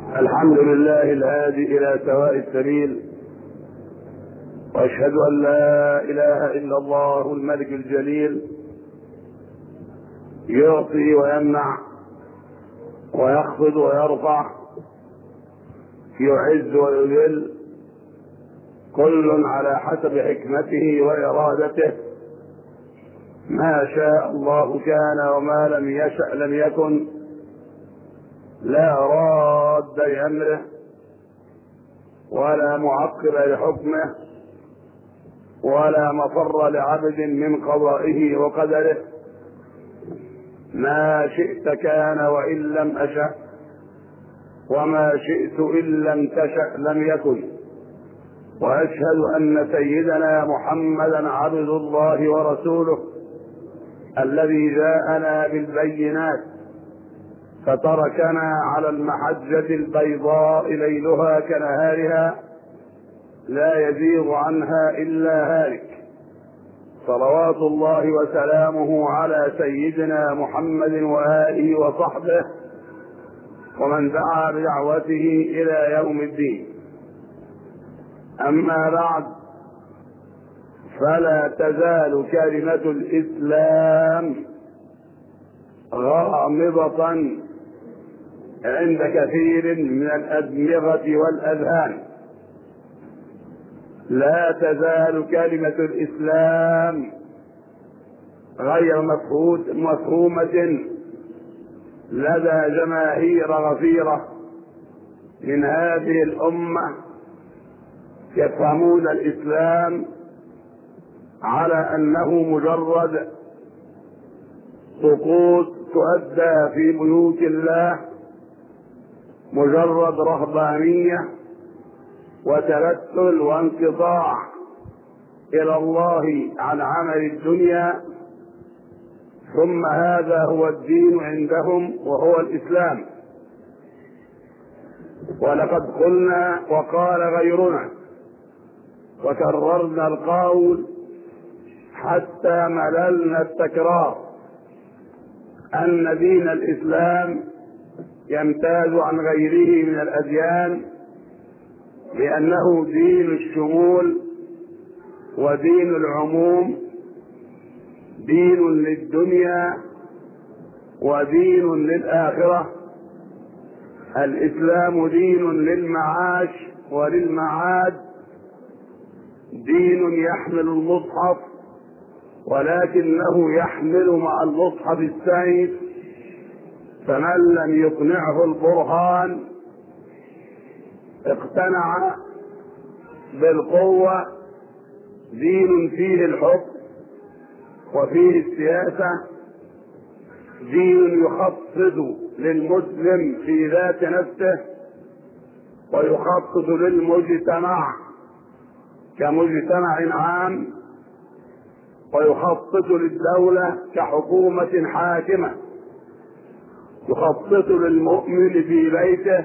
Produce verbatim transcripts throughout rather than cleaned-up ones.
الحمد لله الهادي إلى سواء السبيل، وأشهد أن لا إله إلا الله الملك الجليل، يعطي ويمنع ويخفض ويرفع، يعز ويذل، كل على حسب حكمته وإرادته. ما شاء الله كان، وما لم يشأ لم يكن. لا راد لأمره ولا معقب لحكمه ولا مفر لعبد من قضائه وقدره. ما شئت كان وإن لم أشأ، وما شئت إن لم تشأ لم يكن. وأشهد أن سيدنا محمدا عبد الله ورسوله الذي جاءنا بالبينات، فتركنا على المحجة البيضاء ليلها كنهارها، لا يزيغ عنها إلا هالك. صلوات الله وسلامه على سيدنا محمد وآله وصحبه ومن دعا بدعوته إلى يوم الدين. أما بعد، فلا تزال كلمة الإسلام غامضة عند كثير من الأدمغة والأذهان. لا تزال كلمة الإسلام غير مفهومة لدى جماهير غفيرة من هذه الأمة، يفهمون الإسلام على أنه مجرد طقوس تؤدى في بيوت الله، مجرد رهبانية وتبتل وانقطاع إلى الله عن عمل الدنيا، ثم هذا هو الدين عندهم وهو الإسلام. ولقد قلنا وقال غيرنا وكررنا القول حتى مللنا التكرار أن دين الإسلام يمتاز عن غيره من الأديان لأنه دين الشمول ودين العموم، دين للدنيا ودين للآخرة. الإسلام دين للمعاش وللمعاد، دين يحمل المصحف ولكنه يحمل مع المصحف السيف، فمن لم يقنعه البرهان اقتنع بالقوة. دين فيه الحكم وفيه السياسة، دين يخصص للمسلم في ذات نفسه ويخصص للمجتمع كمجتمع عام، ويخصص للدولة كحكومة حاكمة، يخصص للمؤمن في بيته،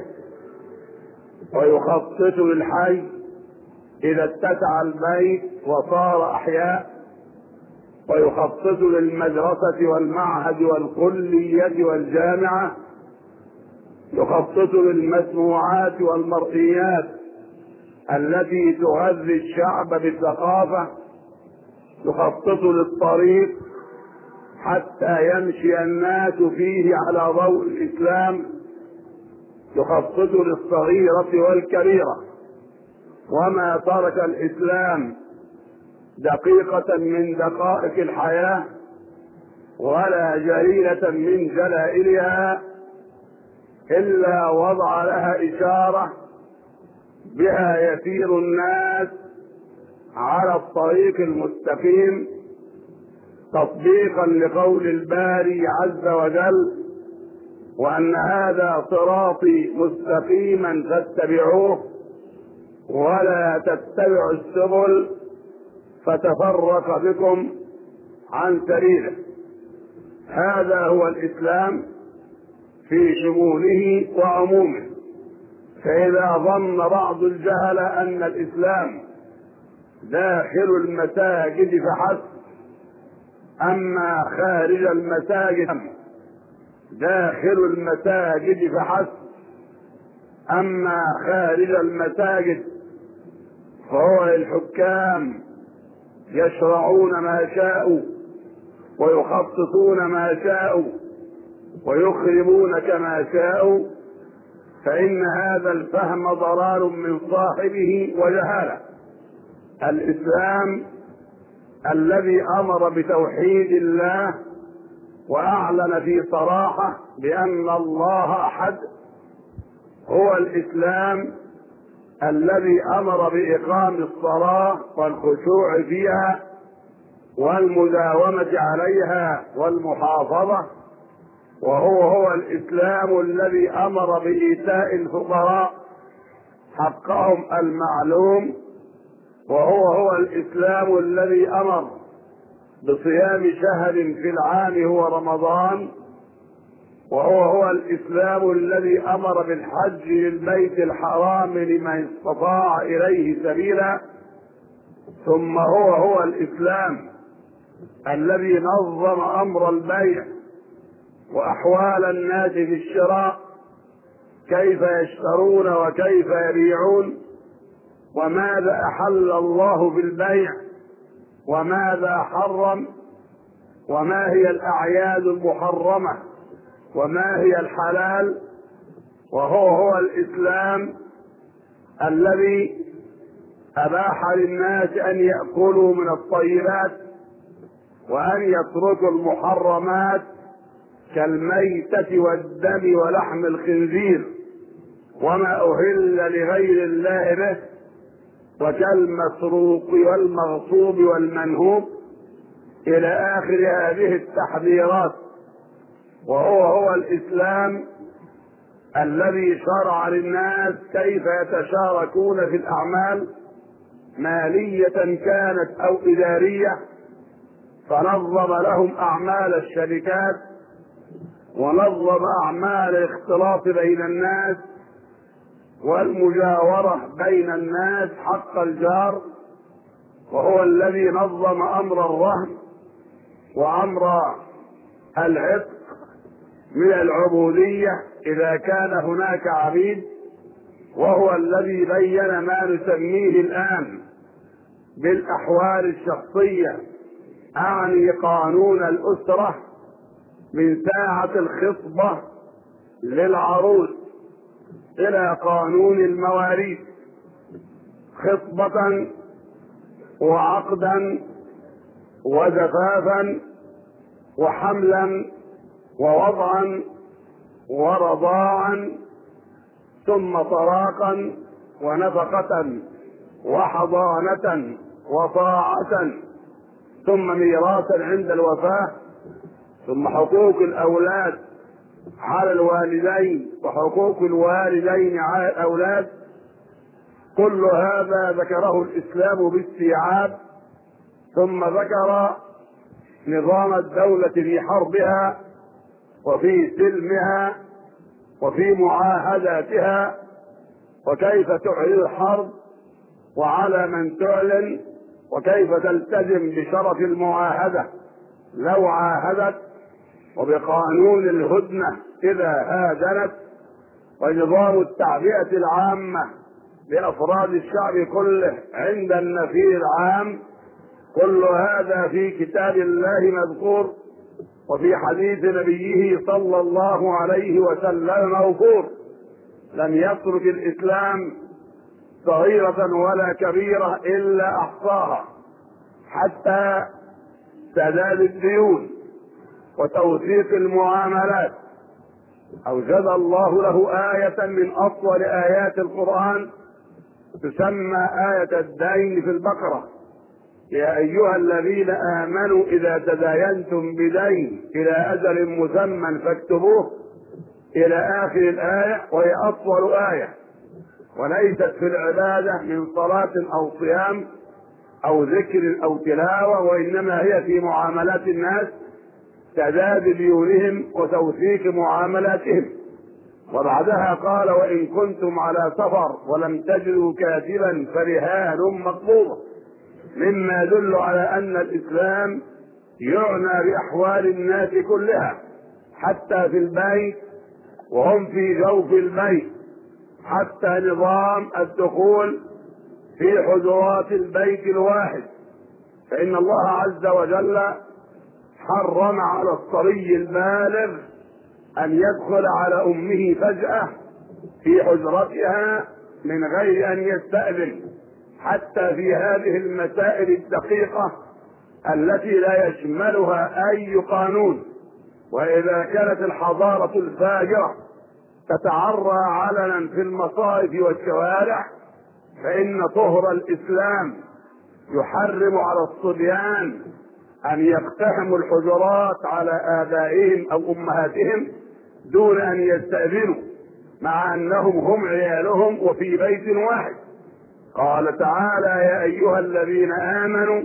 ويخصص للحي إذا اتسع البيت وصار أحياء، ويخصص للمدرسة والمعهد والكلية والجامعة، يخصص للمسموعات والمرئيات التي تغذي الشعب بالثقافة، يخصص للطريق حتى يمشي الناس فيه على ضوء الإسلام، يخصص للصغيرة والكبيرة. وما ترك الإسلام دقيقة من دقائق الحياة ولا جليلة من جلائلها إلا وضع لها إشارة بها يسير الناس على الطريق المستقيم، تطبيقا لقول الباري عز وجل: وأن هذا صراطي مستقيما فاتبعوه ولا تتبعوا السبل فتفرق بكم عن سبيله. هذا هو الإسلام في شموله وعمومه. فإذا ظن بعض الجهلة أن الإسلام داخل المساجد فحسب، أما خارج المساجد داخل المساجد فحسب، أما خارج المساجد فهو للحكام يشرعون ما شاءوا ويخططون ما شاءوا ويخربون كما شاءوا، فإن هذا الفهم ضلال من صاحبه وجهالة. الإسلام الذي أمر بتوحيد الله وأعلن في صراحة بأن الله أحد هو الإسلام الذي أمر بإقام الصلاة والخشوع فيها والمداومة عليها والمحافظة، وهو هو الإسلام الذي أمر بإيتاء الفقراء حقهم المعلوم، وهو هو الإسلام الذي أمر بصيام شهر في العام هو رمضان، وهو هو الإسلام الذي أمر بالحج للبيت الحرام لمن استطاع إليه سبيلا. ثم هو هو الإسلام الذي نظم أمر البيع وأحوال الناس في الشراء، كيف يشترون وكيف يبيعون، وماذا أحل الله في البيع وماذا حرم، وما هي الأعياد المحرمة وما هي الحلال. وهو هو الإسلام الذي أباح للناس أن يأكلوا من الطيبات وأن يتركوا المحرمات كالميتة والدم ولحم الخنزير وما أهل لغير الله به، وكالمسروق والمغصوب والمنهوب إلى آخر هذه التحذيرات. وهو هو الإسلام الذي شرع للناس كيف يتشاركون في الأعمال مالية كانت أو إدارية، فنظم لهم أعمال الشركات ونظم أعمال الاختلاط بين الناس والمجاورة بين الناس حق الجار، وهو الذي نظم أمر الرهن وأمر العتق من العبودية إذا كان هناك عبيد، وهو الذي بين ما نسميه الآن بالأحوال الشخصية، أعني قانون الأسرة من ساعة الخطبة للعروس إلى قانون المواريث، خطبة وعقدا وزفافا وحملا ووضعا ورضاعا ثم طلاقا ونفقة وحضانة وطاعة ثم ميراثا عند الوفاة، ثم حقوق الأولاد على الوالدين وحقوق الوالدين على الأولاد. كل هذا ذكره الإسلام باستيعاب، ثم ذكر نظام الدولة في حربها وفي سلمها وفي معاهداتها، وكيف تعلن الحرب وعلى من تعلن، وكيف تلتزم بشرف المعاهدة لو عاهدت، وبقانون الهدنة إذا هادنت، ونظام التعبئة العامة لأفراد الشعب كله عند النفير العام. كل هذا في كتاب الله مذكور، وفي حديث نبيه صلى الله عليه وسلم موفور. لم يترك الإسلام صغيرة ولا كبيرة إلا أحصاها، حتى سداد الديون وتوثيق المعاملات. أوجد الله له آية من أطول آيات القرآن تسمى آية الدين في البقرة: يا أيها الذين آمنوا إذا تداينتم بدين إلى أجل مسمى فاكتبوه، إلى آخر الآية، وهي أطول آية، وليست في العبادة من صلاة أو صيام أو ذكر أو تلاوة، وإنما هي في معاملات الناس، سداد ديونهم وتوثيق معاملاتهم. وبعدها قال: وإن كنتم على سفر ولم تجدوا كاتبا فرهان مقبوضة، مما يدل على أن الإسلام يعنى بأحوال الناس كلها، حتى في البيت وهم في جوف البيت، حتى نظام الدخول في حجرات البيت الواحد، فإن الله عز وجل حرم على الصبي البالغ أن يدخل على أمه فجأة في حجرتها من غير أن يستأذن، حتى في هذه المسائل الدقيقة التي لا يشملها أي قانون. وإذا كانت الحضارة الفاجرة تتعرى علنا في المصائف والشوارع، فإن طهر الإسلام يحرم على الصبيان أن يقتحموا الحجرات على آبائهم أو أمهاتهم دون أن يستأذنوا، مع أنهم هم عيالهم وفي بيت واحد. قال تعالى: يا أيها الذين آمنوا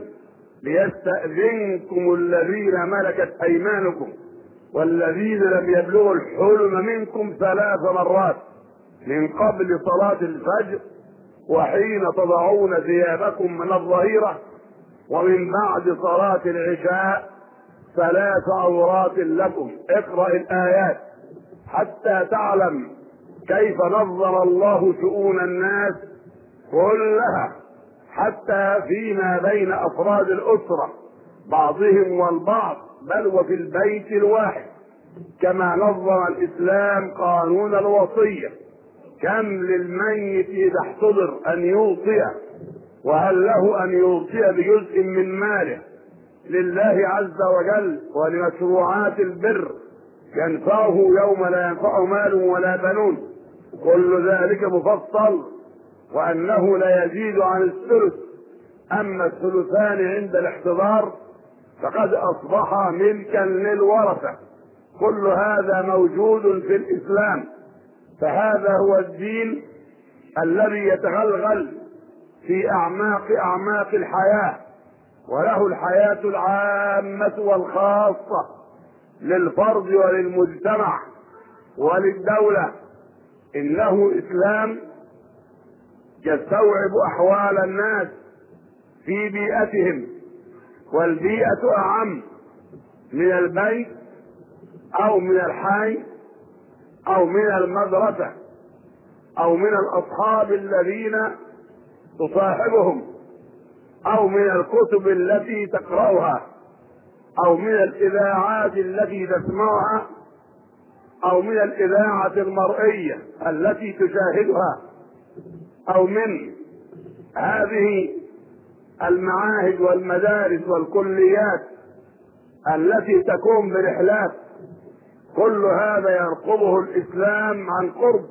ليستأذنكم الذين ملكت أيمانكم والذين لم يبلغوا الحلم منكم ثلاث مرات من قبل صلاة الفجر وحين تضعون ثيابكم من الظهيرة ومن بعد صلاة العشاء ثلاث عورات لكم. اقرأ الآيات حتى تعلم كيف نظم الله شؤون الناس كلها، حتى فيما بين أفراد الأسرة بعضهم والبعض، بل وفي البيت الواحد. كما نظم الإسلام قانون الوصية، كم للميت إذا احتضر أن يوصي، وهل له أن يوصي بجزء من ماله لله عز وجل ولمشروعات البر ينفعه يوم لا ينفع مال ولا بنون. كل ذلك مفصل، وأنه لا يزيد عن الثلث. أما الثلثان عند الاحتضار فقد أصبحا ملكا للورثة. كل هذا موجود في الإسلام، فهذا هو الدين الذي يتغلغل في أعماق أعماق الحياة، وله الحياة العامة والخاصة للفرد وللمجتمع وللدولة. إنه إسلام يستوعب أحوال الناس في بيئتهم، والبيئة أعم من البيت أو من الحي أو من المدرسة أو من الأصحاب الذين تصاحبهم أو من الكتب التي تقرأها أو من الإذاعات التي تسمعها أو من الإذاعة المرئية التي تشاهدها أو من هذه المعاهد والمدارس والكليات التي تقوم برحلات. كل هذا يرقبه الإسلام عن قرب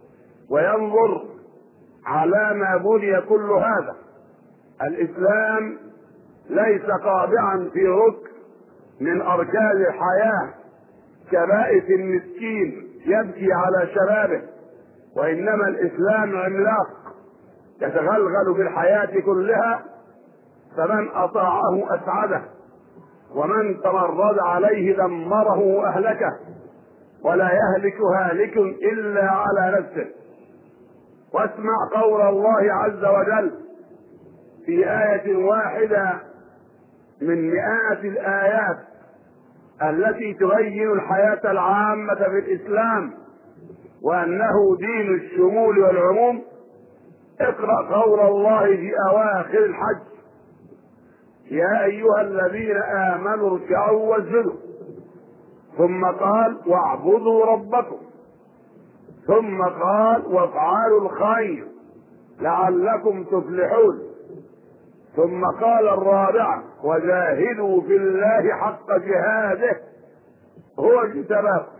وينظر على ما بني كل هذا. الإسلام ليس قابعا في ركن من أركان الحياة كبائس المسكين يبكي على شبابه، وإنما الإسلام عملاق يتغلغل في الحياة كلها، فمن أطاعه أسعده ومن تمرد عليه دمره وأهلكه، ولا يهلك هالك إلا على نفسه. واسمع قول الله عز وجل في آية واحدة من مئات الآيات التي تبين الحياة العامة في الإسلام وأنه دين الشمول والعموم. اقرأ قول الله في أواخر الحج: يا أيها الذين آمنوا اركعوا واسجدوا، ثم قال واعبدوا ربكم، ثم قال وافعلوا الخير لعلكم تفلحون، ثم قال الرابعة وجاهدوا في الله حق جهاده هو اجتباكم.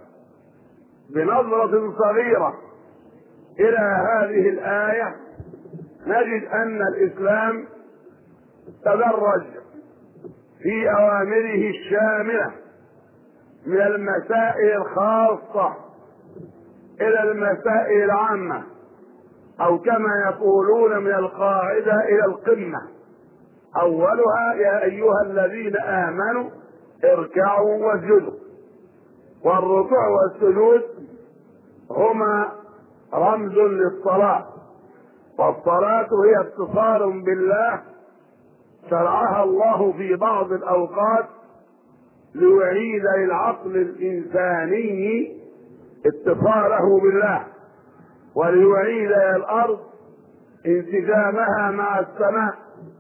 بنظرة صغيرة إلى هذه الآية نجد أن الإسلام تدرج في أوامره الشاملة من المسائل الخاصة إلى المسائل العامة، أو كما يقولون من القاعدة إلى القمة. أولها يا أيها الذين آمنوا اركعوا واسجدوا، والركوع والسجود هما رمز للصلاة، والصلاة هي اتصال بالله شرعها الله في بعض الأوقات ليعيد للعقل الإنساني اتصاله بالله. وليعيد إلى الأرض انسجامها مع السماء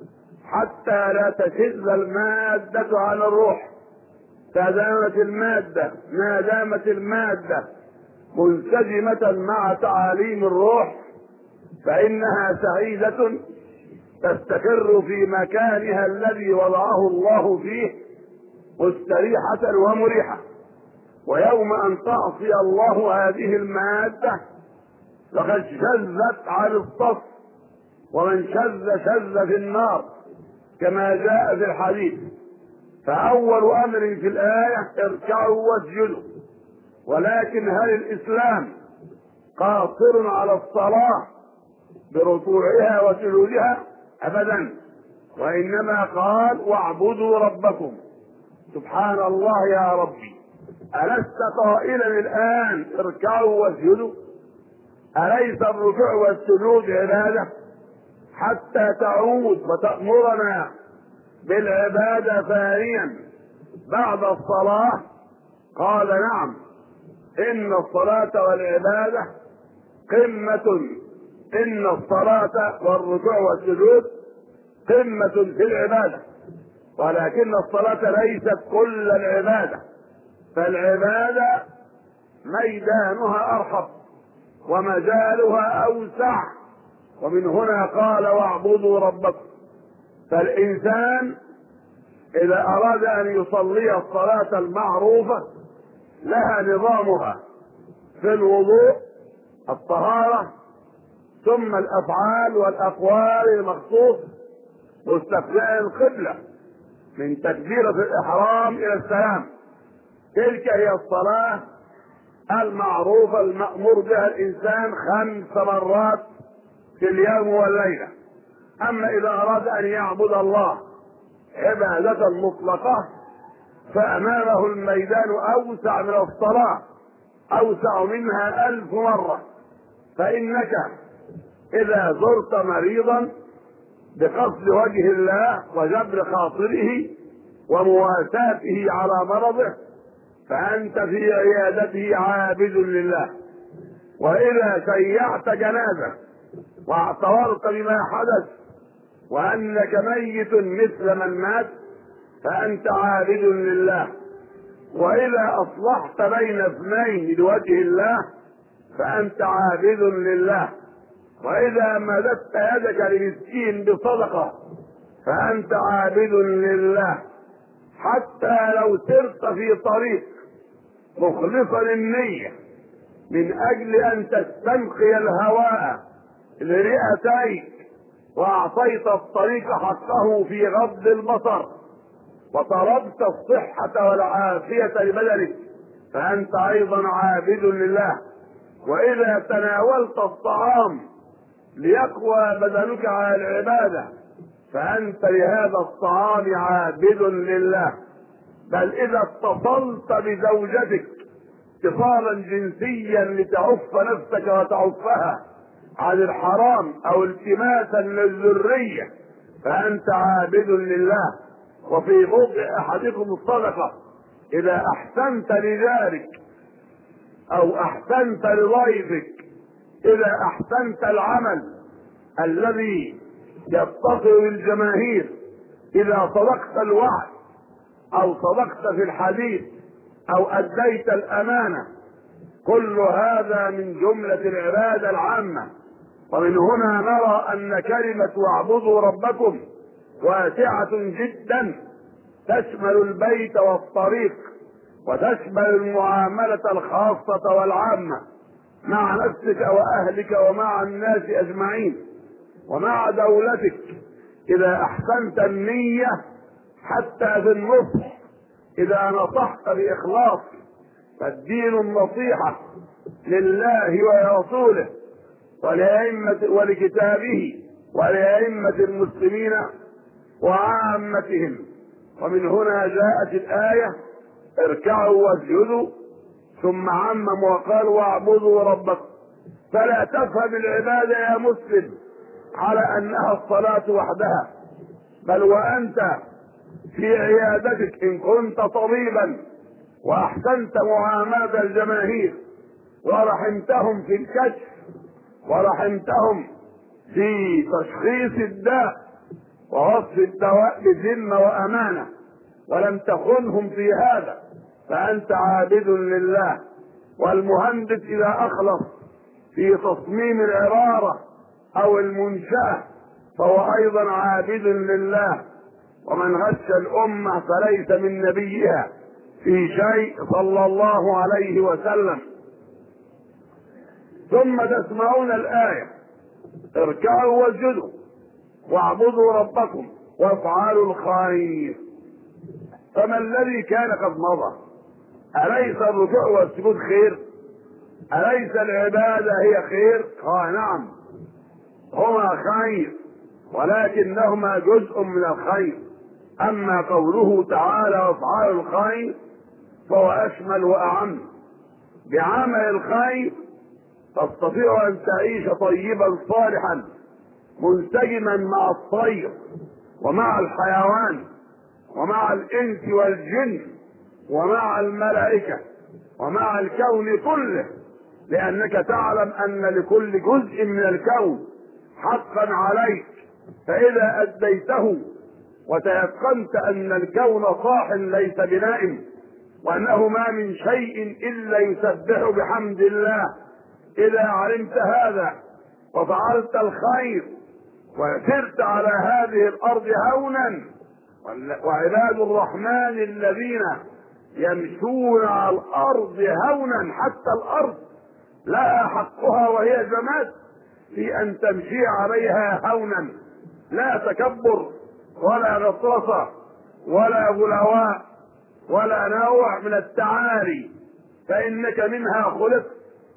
حتى لا تشذ المادة عن الروح. فدامت المادة ما دامت المادة منسجمة مع تعاليم الروح فإنها سعيدة تستقر في مكانها الذي وضعه الله فيه مستريحة ومريحة. ويوم أن تعصي الله هذه المادة فقد شذت عن الصف، ومن شذ شذ في النار كما جاء في الحديث. فأول أمر في الآية اركعوا واسجدوا. ولكن هل الإسلام قاصر على الصلاة بركوعها وسجودها؟ أبدا، وإنما قال واعبدوا ربكم. سبحان الله يا ربي، ألست قائلا الآن اركعوا واسجدوا؟ أليس الركوع والسجود عبادة؟ حتى تعود وتأمرنا بالعبادة ثانيا بعد الصلاة. قال نعم، إن الصلاة والعبادة قمة، إن الصلاة والركوع والسجود قمة في العبادة، ولكن الصلاة ليست كل العبادة، فالعبادة ميدانها أرحب ومجالها أوسع، ومن هنا قال واعبدوا ربكم. فالإنسان إذا أراد أن يصلي الصلاة المعروفة لها نظامها في الوضوء، الطهارة، ثم الأفعال والأقوال المخصوص، واستقبال القبلة من تكبيرة الإحرام إلى السلام. تلك هي الصلاة المعروفة المأمور بها الإنسان خمس مرات في اليوم والليلة. أما إذا أراد أن يعبد الله عبادة مطلقة فأمامه الميدان أوسع من الصلاة، أوسع منها ألف مرة. فإنك إذا زرت مريضا بقصد وجه الله وجبر خاطره ومواساته على مرضه فأنت في عيادته عابد لله. وإذا شيعت جنازة واعتبرت بما حدث وأنك ميت مثل من مات فأنت عابد لله. وإذا أصلحت بين اثنين لوجه الله فأنت عابد لله. وإذا مددت يدك لمسكين بصدقة فأنت عابد لله. حتى لو سرت في طريق مخلصا النية من أجل أن تستنقي الهواء لرئتيك وأعطيت الطريق حقه في غض البصر وطلبت الصحة والعافية لبدنك فأنت أيضا عابد لله. وإذا تناولت الطعام ليقوى بدنك على العبادة فأنت لهذا الطعام عابد لله. بل إذا اتصلت بزوجتك اتصالا جنسيا لتعف نفسك وتعفها عن الحرام أو التماسا للذرية فأنت عابد لله. وفي بضع أحدكم الصدقة إذا أحسنت لجارك أو أحسنت لضيفك، إذا أحسنت العمل الذي يتصل بالجماهير، إذا صدقت الوعد أو صدقت في الحديث أو أديت الأمانة، كل هذا من جملة العبادة العامة. ومن هنا نرى أن كلمة واعبدوا ربكم واسعة جدا، تشمل البيت والطريق وتشمل المعاملة الخاصة والعامة مع نفسك وأهلك ومع الناس أجمعين ومع دولتك. إذا أحسنت النية حتى في النصح، إذا نصحت بإخلاص، فالدين النصيحة لله ولرسوله ولأئمة ولكتابه ولأئمة المسلمين وعامتهم. ومن هنا جاءت الآية اركعوا واسجدوا، ثم عمم وقال واعبدوا ربكم. فلا تفهم العبادة يا مسلم على أنها الصلاة وحدها، بل وأنت في عيادتك إن كنت طبيبا وأحسنت معاملة الجماهير ورحمتهم في الكشف ورحمتهم في تشخيص الداء ووصف الدواء بذمة وأمانة، ولم تخنهم في هذا، فأنت عابد لله. والمهندس إذا أخلص في تصميم العمارة أو المنشأة فهو أيضا عابد لله. ومن غش الأمة فليس من نبيها في شيء صلى الله عليه وسلم. ثم تسمعون الآية: اركعوا واسجدوا واعبدوا ربكم وافعلوا الخير. فما الذي كان قد مضى؟ أليس الركوع والسجود خير؟ أليس العبادة هي خير؟ قال نعم، هما خير، ولكنهما جزء من الخير. أما قوله تعالى وافعلوا الخير فهو أشمل وأعم. بعمل الخير تستطيع أن تعيش طيبا صالحا منسجما مع الطير ومع الحيوان ومع الإنس والجن ومع الملائكة ومع الكون كله، لأنك تعلم أن لكل جزء من الكون حقا عليك، فإذا أديته وتيقنت أن الكون صاح ليس بنائم، وأنه ما من شيء إلا يسبح بحمد الله، إذا علمت هذا وفعلت الخير وسرت على هذه الأرض هونا. وعباد الرحمن الذين يمشون على الأرض هونا، حتى الأرض لها حقها وهي جماد في أن تمشي عليها هونا، لا تكبر ولا غطرسة ولا غلواء ولا نوع من التعالي، فإنك منها خلقت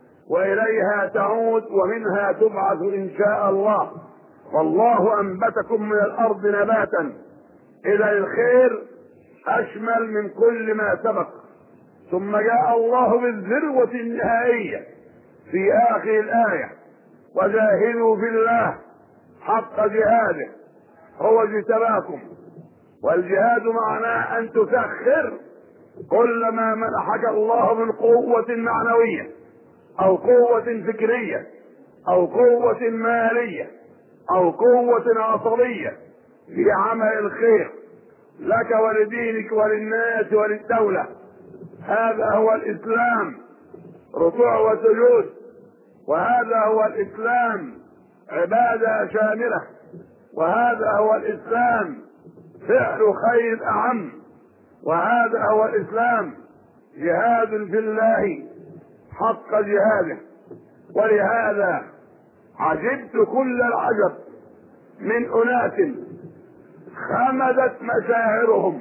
وإليها تعود ومنها تبعث إن شاء الله. والله أنبتكم من الأرض نباتا. إذا الخير أشمل من كل ما سبق. ثم جاء الله بالذروة النهائية في آخر الآية: وجاهدوا في الله حق جهاده هو اجتباكم. والجهاد معناه أن تسخر كل ما منحك الله من قوة معنوية أو قوة فكرية أو قوة مالية أو قوة عصبية في عمل الخير لك ولدينك وللناس وللدولة. هذا هو الإسلام، ركوع وسجود، وهذا هو الإسلام عبادة شاملة، وهذا هو الإسلام فعل خير أعم، وهذا هو الإسلام جهاد في الله حق جهاده. ولهذا عجبت كل العجب من أناس خمدت مشاعرهم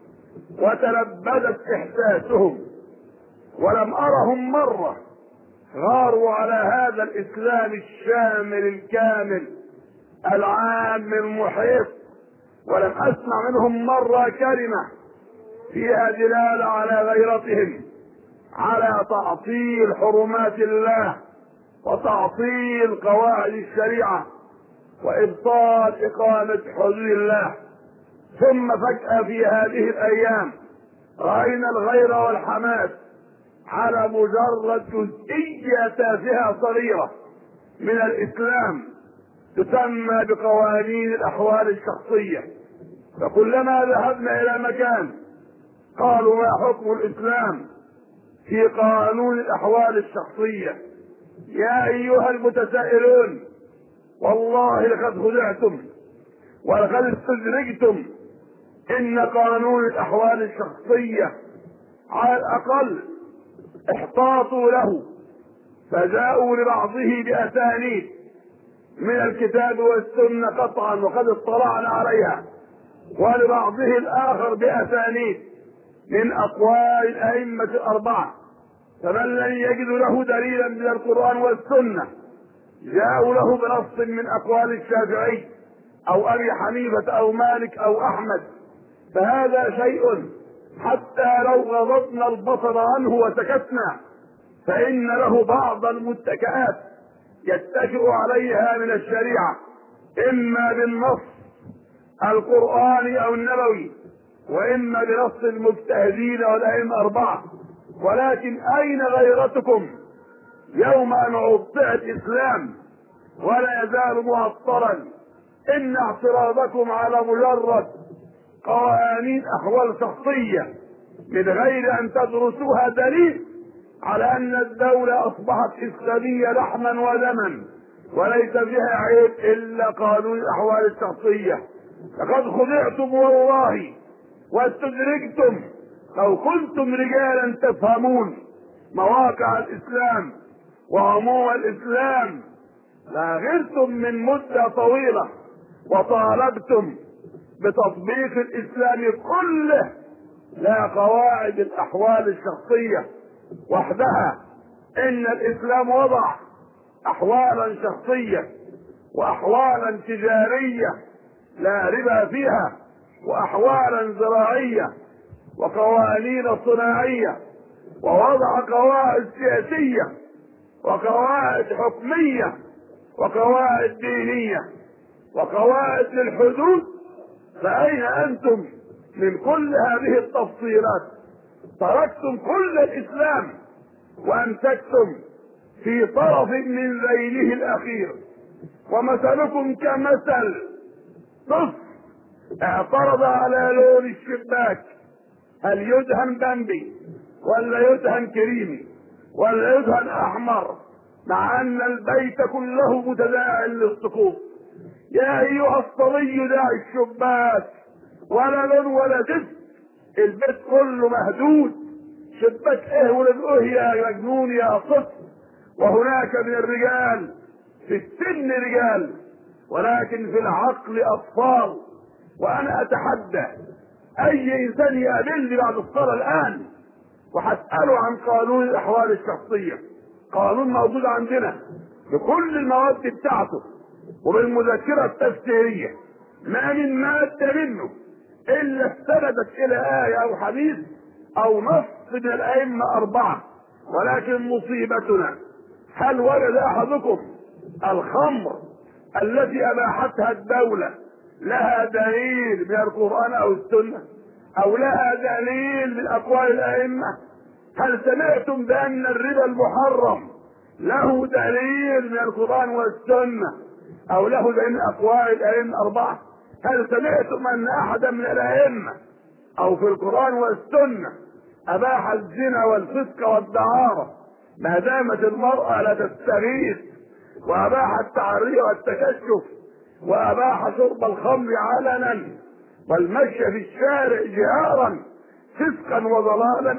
وتلبدت إحساسهم، ولم أرهم مرة غاروا على هذا الإسلام الشامل الكامل العام المحيط، ولم أسمع منهم مرة كلمة فيها دلالة على غيرتهم على تعطيل حرمات الله وتعطيل قواعد الشريعة وإبطال إقامة حدود الله. ثم فجأة في هذه الأيام رأينا الغير والحماس على مجرد جزئية تافهة صغيرة من الإسلام تسمى بقوانين الأحوال الشخصية. فكلما ذهبنا إلى مكان قالوا: ما حكم الإسلام في قانون الأحوال الشخصية؟ يا أيها المتسائلون، والله لقد خدعتم ولقد استدرجتم. إن قانون الأحوال الشخصية على الأقل احتاطوا له، فجاءوا لبعضه بأسانيد من الكتاب والسنة قطعا وقد اطلعنا عليها، ولبعضه الآخر بأسانيد من أقوال الأئمة الأربعة. فمن لم يجد له دليلا من القرآن والسنة جاءوا له بنص من أقوال الشافعي أو أبي حنيفة أو مالك أو أحمد، فهذا شيء حتى لو غضضنا البصر عنه وسكتنا فإن له بعض المتكئات يتكئ عليها من الشريعة، إما بالنص القرآني أو النبوي وإما بنص المجتهدين والأئمة أربعة. ولكن أين غيرتكم يوم أن أوضعت إسلام ولا يزال معطلا. إن اعتراضكم على مجرد قوانين أحوال شخصية من غير أن تدرسوها دليل على أن الدولة أصبحت إسلامية لحما ودما وليس فيها عيب إلا قانون الأحوال الشخصية. لقد خدعتم والله واستدرجتم. لو كنتم رجالا تفهمون مواقع الإسلام وعموم الإسلام لاغرتم من مدة طويلة وطالبتم بتطبيق الإسلام كله لا قواعد الأحوال الشخصية وحدها. إن الإسلام وضع أحوالا شخصية وأحوالا تجارية لا ربا فيها وأحوالا زراعية وقوانين صناعية، ووضع قواعد سياسية وقواعد حكمية وقواعد دينية وقواعد للحدود. فأين أنتم من كل هذه التفصيلات؟ تركتم كل الإسلام وأمسكتم في طرف من ذيله الأخير. ومثلكم كمثل طفل اعترض على لون الشباك، هل يدهن بمبي ولا يدهن كريمي ولا يدهن أحمر، مع أن البيت كله متداعي للسقوط. يا أيها الصبي دع الشباك، ولا لون ولا جسم، البيت كله مهدود. شباك ايه ولد ايه يا مجنون يا طفل؟ وهناك من الرجال في السن رجال ولكن في العقل اطفال. وانا اتحدى اي انسان يقابلني بعد الصلاه الان وهساله عن قانون الاحوال الشخصيه. قانون موجود عندنا بكل المواد بتاعته وبالمذكره التفسيريه، ما من ماده منه الا استندت الى ايه او حديث او نص من الائمه اربعه. ولكن مصيبتنا، هل وجد احدكم الخمر التي اباحتها الدوله لها دليل من القران او السنه او لها دليل من اقوال الائمه؟ هل سمعتم بان الربا المحرم له دليل من القران والسنه او له دليل من اقوال الائمه اربعه؟ هل سمعتم ان احدا من الائمه او في القران والسنه اباح الزنا والفسق والدعاره ما دامت المراه لا تستغيث، واباح التعري والتكشف، واباح شرب الخمر علنا والمشي في الشارع جهارا فسقا وضلالا؟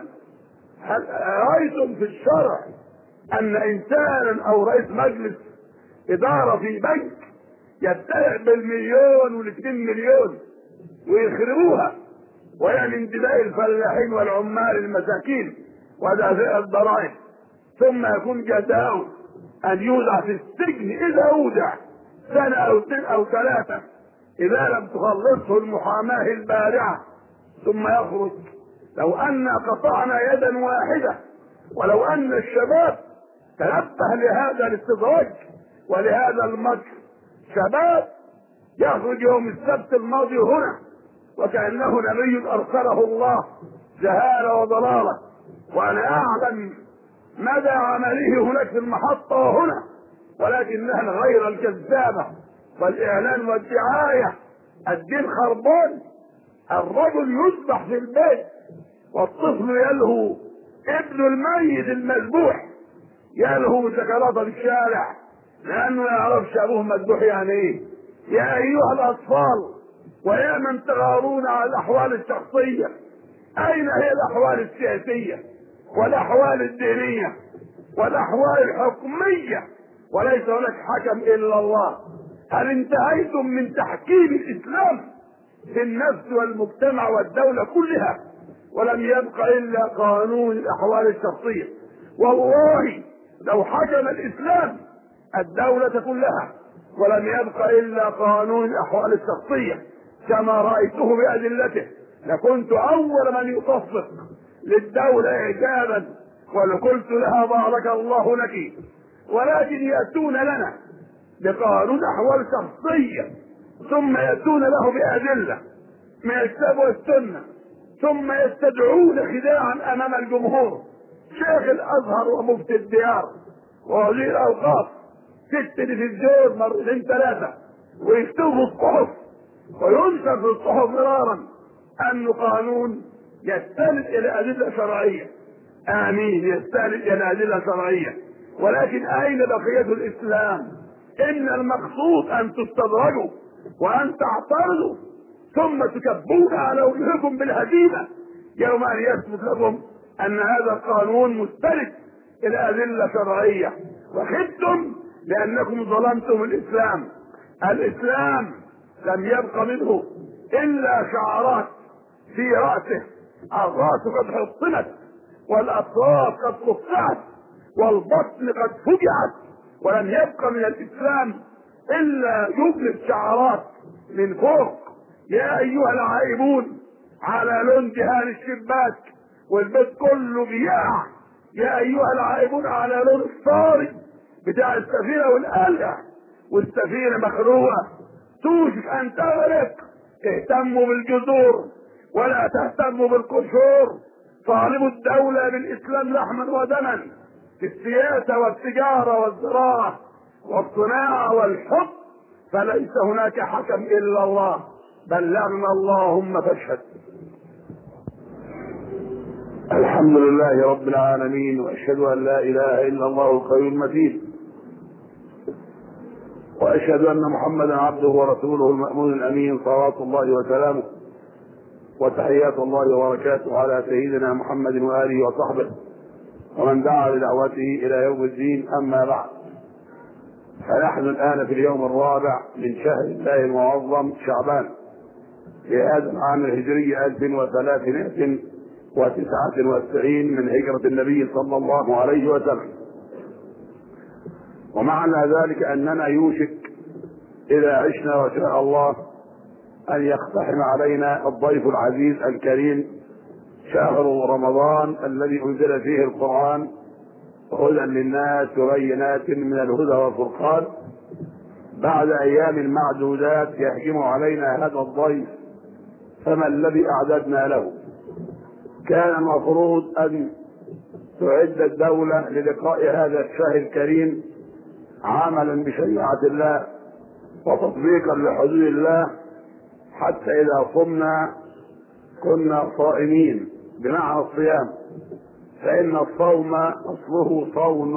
هل رايتم في الشرع ان انسانا او رئيس مجلس اداره في بنك يبتلع بالمليون والاثنين مليون ويخربوها ويعني انتباه الفلاحين والعمال المساكين ودافع الضرائب، ثم يكون جزاؤه ان يوضع في السجن اذا اودع سنه او اثنين او ثلاثه اذا لم تخلصه المحاماه البارعه ثم يخرج؟ لو ان قطعنا يدا واحده ولو ان الشباب تنبه لهذا الاستدراج ولهذا المكر. شباب يخرج يوم السبت الماضي هنا وكأنه نبي أرسله الله جهالة وضلالة، وأنا أعلم مدى عمله هناك في المحطة وهنا، ولكنها الغيرة الكذابة والإعلان والدعاية. الدين خربان، الرجل يذبح في البيت والطفل يلهو، ابن الميت المذبوح يلهو سكرات الشارع لأنه لا يعرفش أبوه مذبوح يعني إيه. يا أيها الأطفال ويا من تغارون على الأحوال الشخصية، أين هي الأحوال السياسية والأحوال الدينية والأحوال الحكمية؟ وليس هناك حكم إلا الله. هل انتهيتم من تحكيم الإسلام في النفس والمجتمع والدولة كلها ولم يبق إلا قانون الأحوال الشخصية؟ والله لو حكم الإسلام الدولة كلها ولم يبق إلا قانون الأحوال الشخصية كما رأيته بأدلته لكنت أول من يصفق للدولة إعجابا ولقلت لها بارك الله لك. ولكن يأتون لنا بقانون أحوال شخصية ثم يأتون له بأدلة من الكتاب والسنة ثم يستدعون خداعا أمام الجمهور شيخ الأزهر ومفتي الديار ووزير الأوقاف في التلفزيون مرتين ثلاثة ويكتبوا في الصحف وينشر في الصحف مرارا أنه قانون يستند إلى أدلة شرعية. آمين، يستند إلى أدلة شرعية، ولكن أين بقية الإسلام؟ إن المقصود أن تستدرجوا وأن تعترضوا ثم تكبون على وجوهكم بالهزيمة يوم أن يثبت لكم أن هذا القانون مستند إلى أدلة شرعية، وخبتم لأنكم ظلمتم الإسلام. الإسلام لم يبق منه إلا شعارات في رأسه، الرأس قد حطمت والأطراف قد قطعت والبطن قد فجعت، ولم يبق من الإسلام إلا جملة شعارات من فوق: يا أيها العائبون، على لون دهان الشباك والبيت كله بياع، يا أيها العائبون على لون الصاري بتاع السفينة والقلع، والسفينة مخروقة توشك أن تغرق. اهتموا بالجذور ولا تهتموا بالقشور. طالبوا الدولة بالإسلام لحما ودما في السياسة والتجارة والزراعة والصناعة والحب، فليس هناك حكم إلا الله. بلغنا اللهم فاشهد. الحمد لله رب العالمين، وأشهد أن لا إله إلا الله القوي المتين، وأشهد أن محمدا عبده ورسوله المأمون الأمين، صلوات الله وسلامه وتحيات الله وبركاته على سيدنا محمد وآله وصحبه ومن دعا بدعوته إلى يوم الدين. أما بعد، فنحن الآن في اليوم الرابع من شهر الله المعظم شعبان في هذا العام الهجري ألف وثلاثمائة وتسعة وتسعين من هجرة النبي صلى الله عليه وسلم. ومعنى ذلك أننا يوشك إذا عشنا وشاء الله أن يقتحم علينا الضيف العزيز الكريم شهر رمضان الذي أنزل فيه القرآن هدى للناس وبينات من الهدى والفرقان. بعد أيام معدودات يهجم علينا هذا الضيف، فما الذي أعددنا له؟ كان المفروض أن تعد الدولة للقاء هذا الشهر الكريم عملا بشريعة الله وتطبيقا لحدود الله، حتى إذا صمنا كنا صائمين بمعنى الصيام، فإن الصوم أصله صون،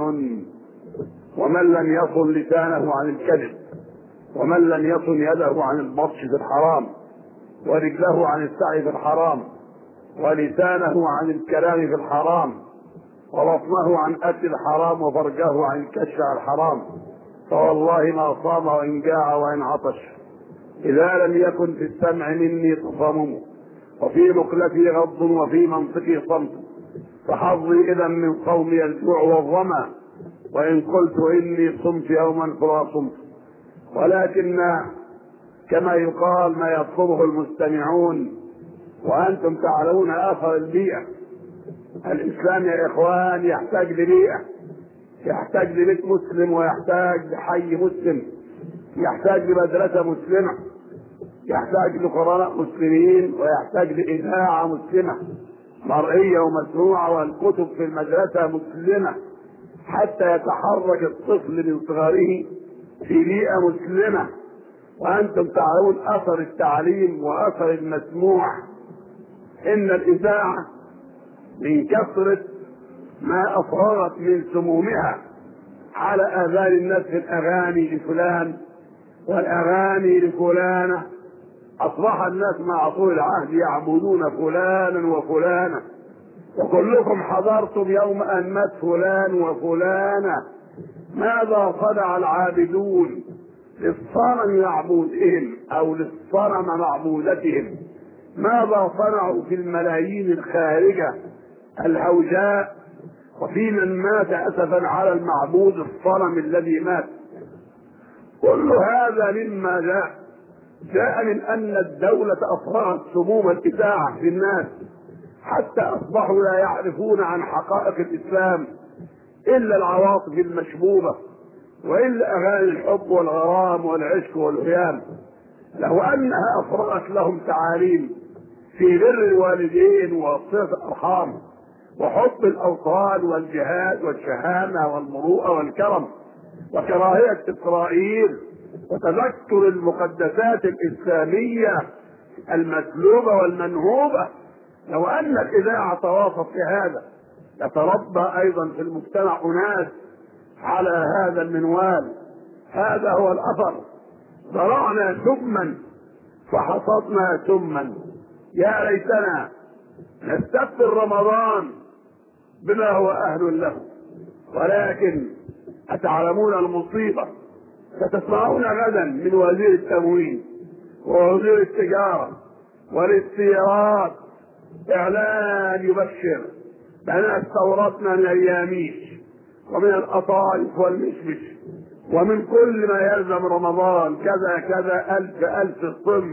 ومن لم يصن لسانه عن الكذب، ومن لم يصن يده عن البطش في الحرام، ورجله عن السعي في الحرام، ولسانه عن الكلام في الحرام، وبطنه عن أكل الحرام، وفرجه عن الكشف عن الحرام، فوالله ما صام وإن جاع وإن عطش. إذا لم يكن في السمع مني تصمم، وفي مقلتي غض، وفي منطقي صمت، فحظي إذا من صومي الجوع والظمأ، وإن قلت إني صمت يوما فلا صمت. ولكن كما يقال ما يطلبه المستمعون وأنتم تعلمون أثر البيئة. الإسلام يا إخوان يحتاج لبيئة، يحتاج لبيت مسلم، ويحتاج لحي مسلم، يحتاج لمدرسة مسلمة، يحتاج لقراء مسلمين، ويحتاج لإذاعة مسلمة مرئية ومسموعة، والكتب في المدرسة مسلمة، حتى يتحرك الطفل من صغره في بيئة مسلمة. وأنتم تعلمون أثر التعليم وأثر المسموع. إن الإذاعة من كثرة ما أفرغت من سمومها على آذان الناس في الأغاني لفلان والأغاني لفلانة، أصبح الناس مع طول العهد يعبدون فلانا وفلانة، وكلكم حضرتم يوم أن مات فلان وفلانة. ماذا صنع العابدون للصنم معبودهم أو للصنم معبودتهم؟ ماذا صنعوا في الملايين الخارجة الهوجاء، وفي من مات أسفا على المعبود الصنم الذي مات؟ كل هذا مما جاء جاء من أن الدولة أفرغت سموم الإذاعة في الناس، حتى أصبحوا لا يعرفون عن حقائق الإسلام إلا العواطف المشبوبة، وإلا أغاني الحب والغرام والعشق والهيام. لو أنها أفرغت لهم تعاليم في بر الوالدين وصلة الأرحام وحب الأوطان والجهاد والشهامة والمروءة والكرم وكراهية إسرائيل وتذكر المقدسات الإسلامية المسلوبة والمنهوبة. لو أن الإذاعة تواصف في هذا يتربى أيضا في المجتمع أناس على هذا المنوال. هذا هو الأثر. زرعنا سما فحصدنا سما. يا ليتنا نستقبل رمضان بما هو أهل له، ولكن أتعلمون المصيبة؟ ستسمعون غدا من وزير التموين ووزير التجارة والاستيراد إعلان يبشر بأن استوردنا من الياميش ومن القطايف والمشمش ومن كل ما يلزم رمضان كذا كذا ألف ألف صم.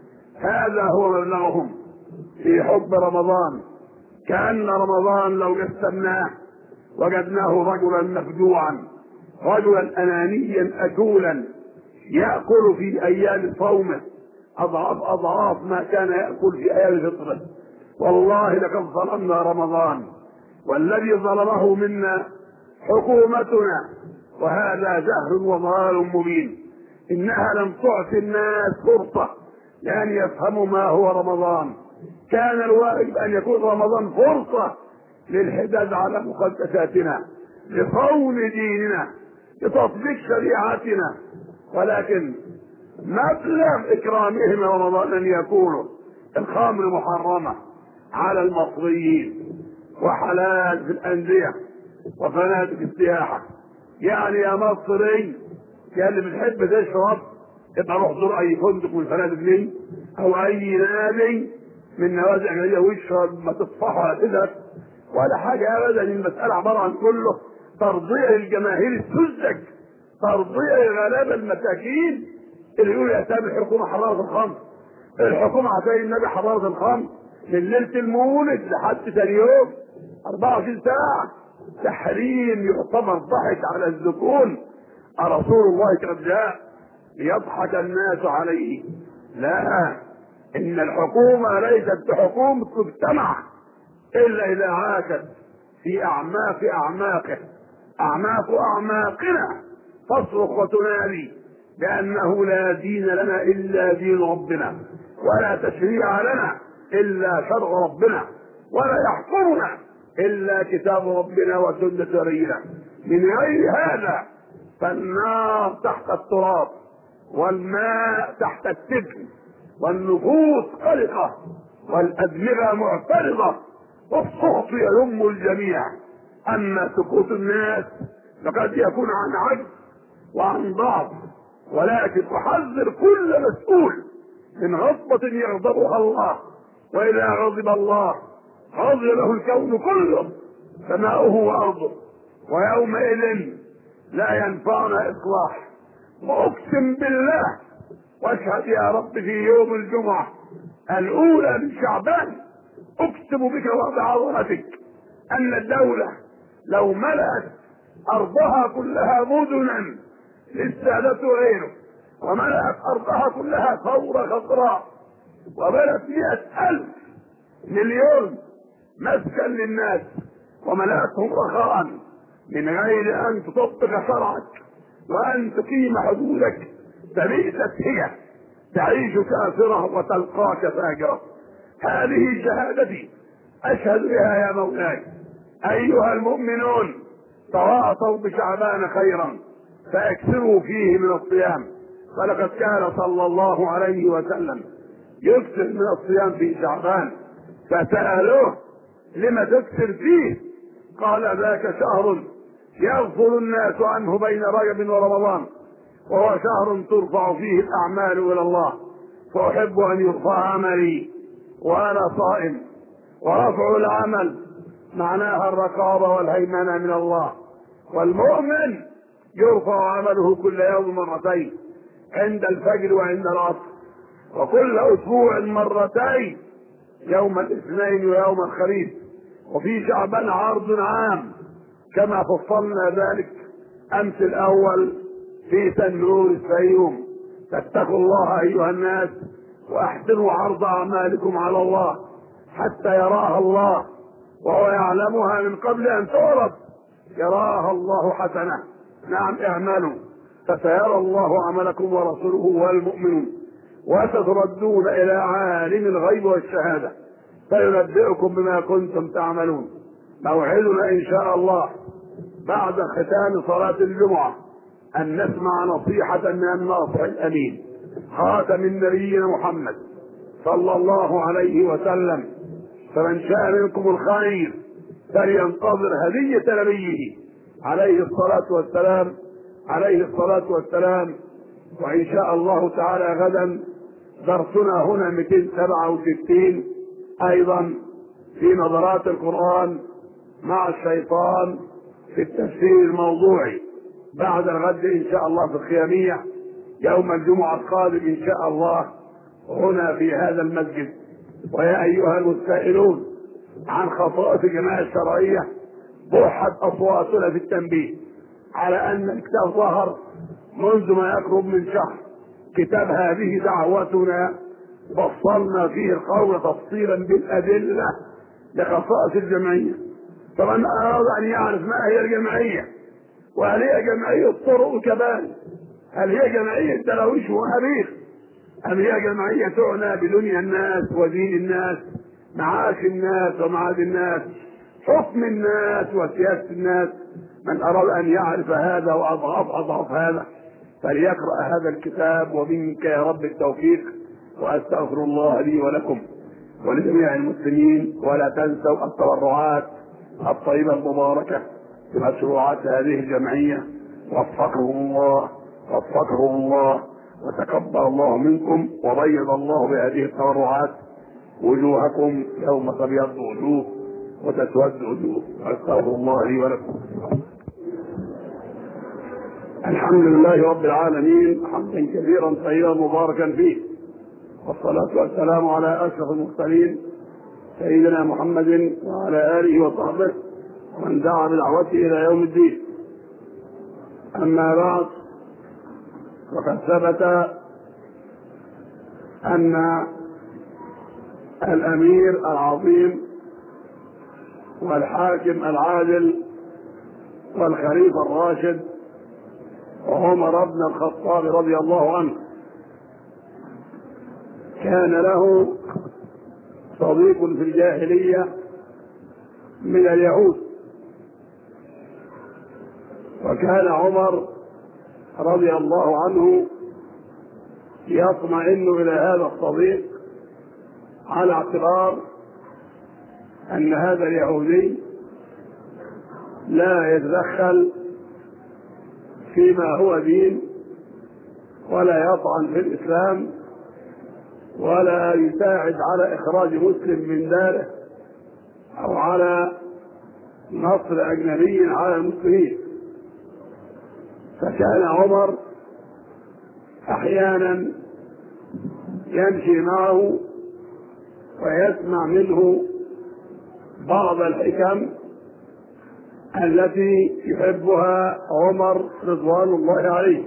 هذا هو مبلغهم في حب رمضان. كأن رمضان لو قسمناه وجدناه رجلا مفجوعا، رجلا أنانيا أجولا يأكل في أيام صومه أضعاف أضعاف ما كان يأكل في أيام فطره. والله لقد ظلمنا رمضان، والذي ظلمه منا حكومتنا، وهذا جهل وضلال مبين. إنها لم تعطي الناس فرصة لأن يفهموا ما هو رمضان. كان الواجب أن يكون رمضان فرصة للحداد على مقدساتنا، لصون ديننا، لتطبيق شريعتنا، ولكن مبلغ إكرامهم رمضان أن يكونوا الخمر محرمة على المصريين وحلال في الأندية وفنادق السياحة. يعني يا مصري يا اللي بتحب تشرب ابقى روح زور أي فندق من الفنادق دي أو أي نادي من نوادي أجنبية واشرب، ما تصفح ولا تذهب ولا حاجة أبدا. المسألة عبارة عن كله ترضيع الجماهير السذج، ترضيع الغلابة المساكين اللي يقولوا يا سامي الحكومة حرارة الخمر. الحكومة عشان النبي حرارة الخمر من ليلة المولد لحد ثاني يوم أربعة وعشرين ساعة. تحريم يعتبر ضحك على الذكور. رسول الله قد جاء ليضحك الناس عليه. لا، إن الحكومة ليست حكومة مجتمع إلا إذا عاشت في أعماق أعماقه أعماق أعماقنا تصرخ وتنادي لأنه لا دين لنا إلا دين ربنا، ولا تشريع لنا إلا شرع ربنا، ولا يحكمنا إلا كتاب ربنا وسنة نبينا. من غير هذا فالنار تحت التراب والماء تحت السجن والنفوس قلقة والأدمغة معترضة والسخط يلم الجميع. أما سكوت الناس فقد يكون عن عجز وعن ضعف، ولكن أحذر كل مسؤول من غضبة يغضبها الله، وإذا غضب الله غضب له الكون كله سماؤه وأرضه، ويومئذ لا ينفعنا إصلاح. وأقسم بالله واشهد يا رب في يوم الجمعة الأولى من شعبان أقسم بك وبعظمتك أن الدولة لو ملأت أرضها كلها مدنا للسادة غيره، وملأت أرضها كلها ثورة خضراء، وبلت مئة ألف مليون مسكن للناس، وملأتهم رخاء من غير أن تطبق شرعك وأن تقيم حدودك، فبئست هي تعيش كافرة وتلقاك فاجرة. هذه شهادتي أشهد بها يا مولاي. أيها المؤمنون تواصوا بشعبان خيرا فاكثروا فيه من الصيام، فلقد كان صلى الله عليه وسلم يكثر من الصيام في شعبان، فسألوه لم تكثر فيه؟ قال ذاك شهر يغفل الناس عنه بين رجب ورمضان، وهو شهر ترفع فيه الأعمال إلى الله، فأحب أن يرفع عملي وأنا صائم. ورفع العمل معناها الرقابة والهيمنة من الله. والمؤمن يرفع عمله كل يوم مرتين، عند الفجر وعند العصر، وكل أسبوع مرتين، يوم الاثنين ويوم الخميس. وفي شعبان عرض عام كما فصلنا ذلك أمس الأول في تنور الفيوم. فاتقوا الله أيها الناس وأحسنوا عرض أعمالكم على الله حتى يراها الله، وهو يعلمها من قبل أن تعرض. يراها الله حسنة نعم اعملوا فسيرى الله عملكم ورسوله والمؤمنون وستردون إلى عالم الغيب والشهادة فينبئكم بما كنتم تعملون. موعدنا إن شاء الله بعد ختام صلاة الجمعة أن نسمع نصيحة من الناصح الأمين خاتم النبيين محمد صلى الله عليه وسلم. فمن شاء منكم الخير فلينتظر هدية نبيه عليه الصلاة والسلام عليه الصلاة والسلام. وإن شاء الله تعالى غدا درسنا هنا مئتين وسبعة وستين أيضا في نظرات القرآن مع الشيطان في التفسير الموضوعي بعد الغد إن شاء الله في الخيامية يوم الجمعة القادم إن شاء الله هنا في هذا المسجد. ويا أيها المسائلون عن خصائص الجماعة الشرعية بوحت أصواتنا في التنبيه على أن الكتاب ظهر منذ ما يقرب من شهر. كتاب هذه دعوتنا فصلنا فيه القول تفصيلا بالأدلة لخصائص الجمعية. طبعا أراد أن يعرف ما هي الجمعية وهل هي جمعية طرق كبال، هل هي جمعية درويش وأبيخ، أم هي جمعية تعنى بدنيا الناس ودين الناس، معاش الناس ومعاد الناس، حكم الناس وسياسة الناس. من أراد أن يعرف هذا وأضعاف أضعاف هذا فليقرأ هذا الكتاب. ومنك يا رب التوفيق، وأستغفر الله لي ولكم ولجميع المسلمين. ولا تنسوا التبرعات الطيبة المباركة بمشروعات هذه الجمعية. وفقكم الله وفقكم الله وتقبل الله منكم وبيض الله بهذه التبرعات وجوهكم يوم تبيض وجوه وتسود وجوه. أستغفر الله لي ولكم. الحمد لله رب العالمين حمدا كثيرا طيبا مباركا فيه، والصلاة والسلام على أشرف المرسلين سيدنا محمد وعلى آله وصحبه ومن دعا بدعوته إلى يوم الدين. أما بعد، وقد ثبت أن الأمير العظيم والحاكم العادل والخليفة الراشد عمر بن الخطاب رضي الله عنه كان له صديق في الجاهلية من اليهود، وكان عمر رضي الله عنه يطمئن إلى هذا الصديق على اعتبار أن هذا اليهودي لا يتدخل فيما هو دين ولا يطعن في الإسلام ولا يساعد على إخراج مسلم من داره أو على نصر أجنبي على المسلمين. فكان عمر أحيانا يمشي معه ويسمع منه بعض الحكم التي يحبها عمر رضوان الله عليه.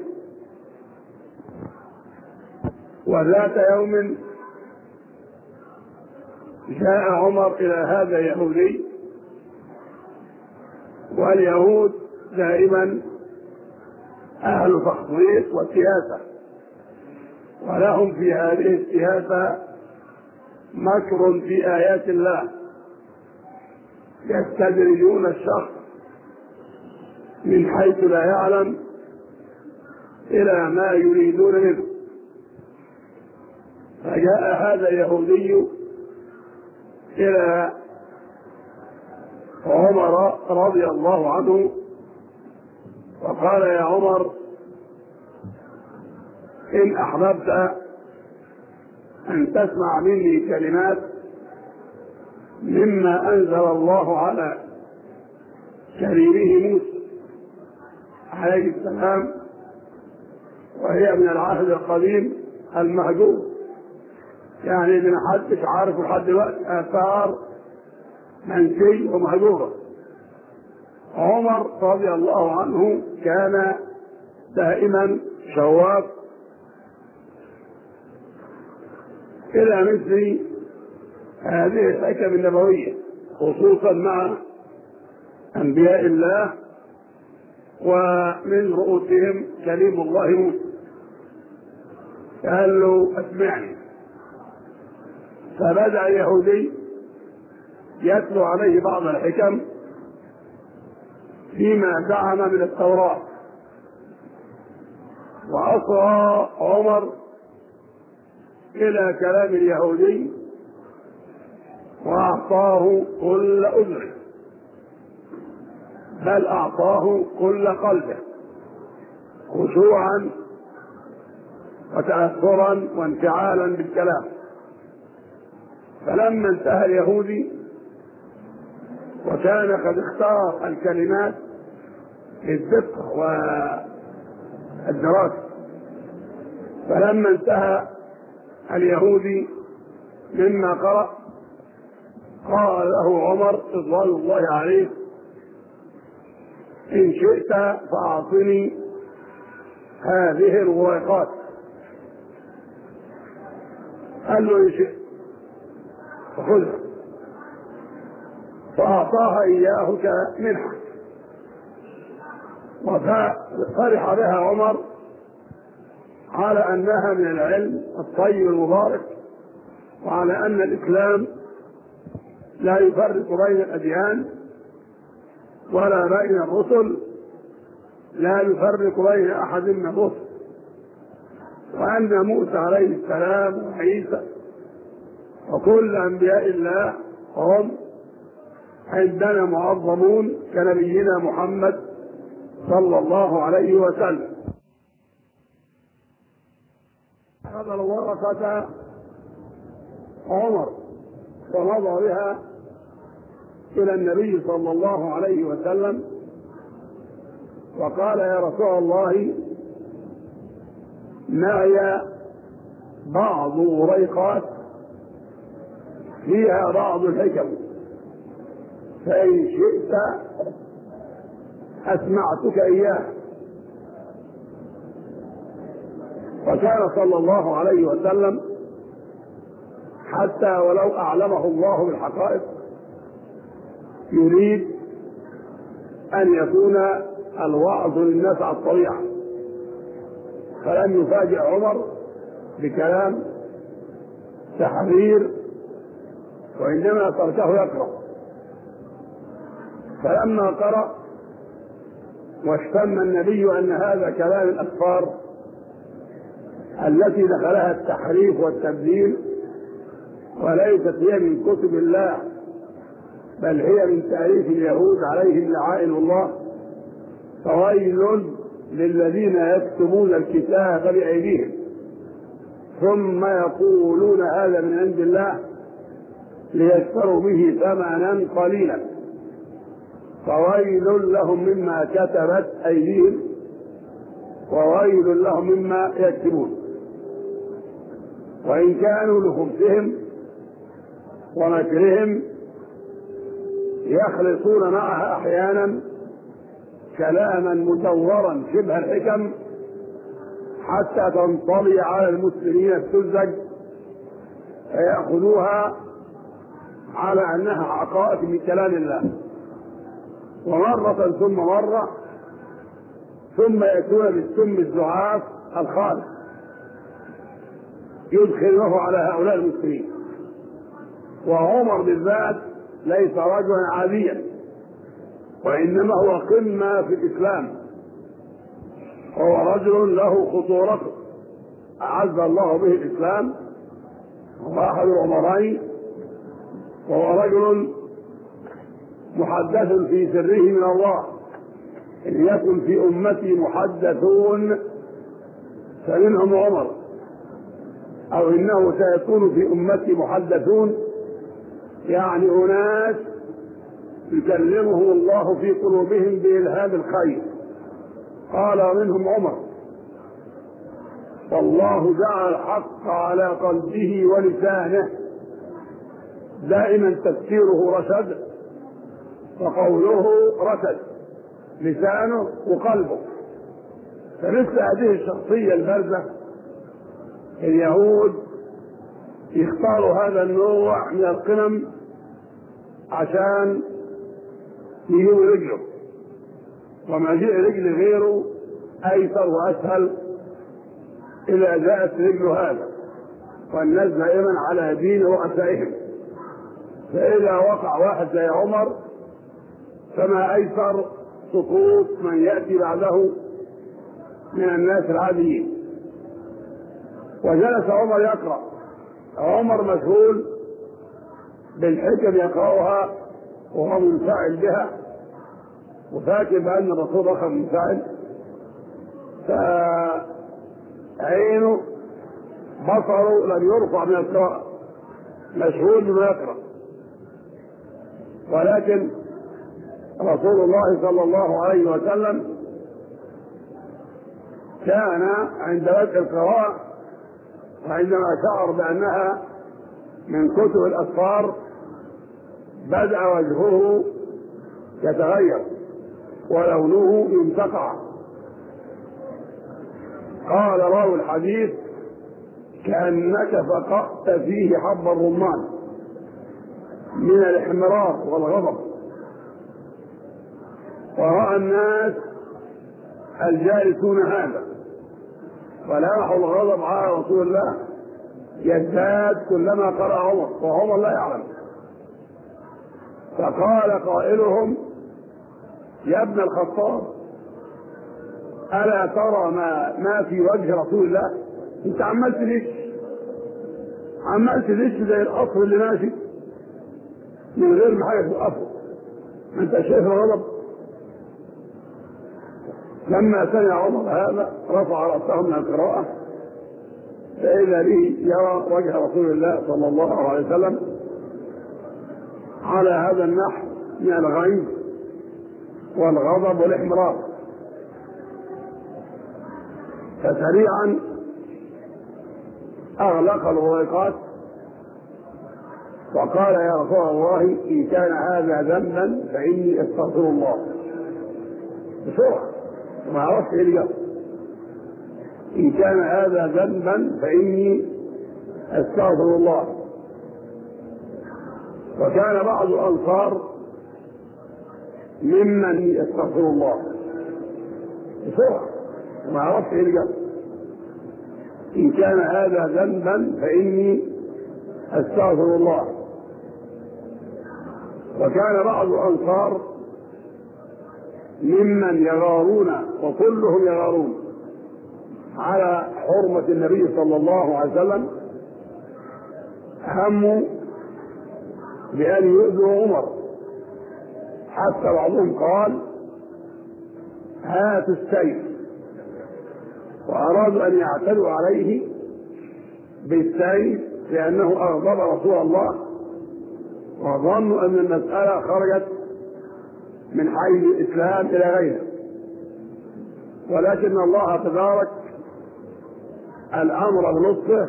وذات يوم جاء عمر إلى هذا اليهودي، واليهود دائما أهل تخطيط وسياسة، ولهم في هذه السياسة مكر في آيات الله، يستدرجون الشخص من حيث لا يعلم إلى ما يريدون منه. فجاء هذا اليهودي إلى عمر رضي الله عنه وقال: يا عمر، إن أحببت أن تسمع مني كلمات مما أنزل الله على كريمه موسى عليه السلام، وهي من العهد القديم المهجور، يعني من حدش عارف لحد دلوقتي آثار منسي ومهجورة. عمر رضي الله عنه كان دائما شواق إلى مثل هذه الحكم النبوية، خصوصا مع أنبياء الله ومن رؤوسهم كليم الله موسى. قال له اسمعني. فبدأ اليهودي يتلو عليه بعض الحكم فيما زعم من التوراة، وأصغى عمر إلى كلام اليهودي وأعطاه كل أذنه، بل أعطاه كل قلبه خشوعا وتأثرا وانفعالا بالكلام. فلما انتهى اليهودي وكان قد اختار الكلمات للدقة والدراسة، فلما انتهى اليهودي مما قرأ قال له عمر رضوان الله عليه: إن شئت فأعطني هذه الورقات. قال له: إن شئت فخذها. فأعطاها إياه كمنحة، وفرح بها عمر على أنها من العلم الطيب المبارك، وعلى أن الإسلام لا يفرق بين الأديان ولا بين الرسل، لا يفرق بين أحد من الرسل، وأن موسى عليه السلام وعيسى وكل أنبياء الله هم عندنا معظمون كنبينا محمد صلى الله عليه وسلم. أخذ الورقة عمر ومضى بها إلى النبي صلى الله عليه وسلم وقال: يا رسول الله، معي بعض وريقات فيها بعض الحكم، فإن شئت أسمعتك إياه. وكان صلى الله عليه وسلم حتى ولو أعلمه الله بالحقائق يريد أن يكون الوعظ للناس على الطبيعة، فلم يفاجئ عمر بكلام تحرير، وإنما تركه يقرأ. فلما قرأ واشتم النبي أن هذا كلام الأكفار التي دخلها التحريف والتبديل، وليست هي من كتب الله بل هي من تأليف اليهود عليهم لعائن الله، فويل للذين يكتبون الكتاب بأيديهم ثم يقولون هذا من عند الله ليشتروا به ثمنا قليلا، فويل لهم مما كتبت أيديهم وويل لهم مما يكتبون. وإن كانوا لخبثهم ومكرهم يخلطون معها أحيانا كلاما مدورا شبه الحكم حتى تنطلي على المسلمين السذج فيأخذوها على أنها عقائد من كلام الله، ومرة ثم مرة ثم يأتون بالسم الزعاف الخالص يدخله على هؤلاء المسلمين. وعمر بالذات ليس رجلا عاديا، وإنما هو قمة في الإسلام، هو رجل له خطورته أعز الله به الإسلام، هو أحد الأمرين، وهو رجل محدث في سره من الله. إن يكن في أمتي محدثون فمنهم عمر، أو إنه سيكون في أمتي محدثون، يعني أناس يكلمهم الله في قلوبهم بإلهام الخير. قال منهم عمر: والله جعل الحق على قلبه ولسانه، دائما تفسيره رشد وقوله رشد، لسانه وقلبه. فمثل هذه الشخصية البارزة اليهود يختاروا هذا النوع من القمم عشان يجوا رجله، ومجيء رجل غيره أيسر وأسهل إذا جاءت رجل هذا، والناس دائما على دين رؤسائهم. فإذا وقع واحد زي عمر فما أيسر سقوط من يأتي بعده من الناس العاديين. وجلس عمر يقرأ. عمر مشغول بالحكم يقرأها وهو منفعل بها، وفاكر بأن الرسول أخذ منفعل، فعينه بصره لم يرفع من القراءة، مشغول بما يقرأ. ولكن رسول الله صلى الله عليه وسلم كان عند بدء القراءة وعندما شعر بأنها من كتب الأسفار بدأ وجهه يتغير ولونه ينتقع. قال راوي الحديث: كأنك فقأت فيه حب الرمان من الاحمرار والغضب. ورأى الناس الجالسون هذا فلاحوا الغضب على رسول الله يزداد كلما قرأ عمر، وعمر لا يعلم. فقال قائلهم: يا ابن الخطاب، ألا ترى ما, ما في وجه رسول الله؟ انت عمال تلش عمال تلش زي القصر اللي ماشي من غير ما حاجه توقفه، ما انت شايف الغضب. لما سمع عمر هذا رفع رأسه من القراءة فإذا به يرى وجه رسول الله صلى الله عليه وسلم على هذا النحو من الغيظ والغضب والاحمرار. فسريعا أغلق الغويقات وقال: يا رسول الله، إن كان هذا ذنبا فإني أستغفر الله. بسرعة ما عرفت إيه. إن كان هذا ذنبا فإني أستغفر الله. وكان بعض الأنصار ممن يستغفر الله. بسرعة ما عرفت إيه. إن كان هذا ذنبا فإني أستغفر الله. وكان بعض الأنصار ممن يغارون، وكلهم يغارون على حرمة النبي صلى الله عليه وسلم، هموا بأن يؤذوا عمر، حتى بعضهم قال: هاتوا السيف، وأرادوا أن يعتدوا عليه بالسيف لأنه أغضب رسول الله، وظنوا أن المسألة خرجت من حيز الإسلام إلى غيره. ولكن الله تبارك الأمر بلطفه،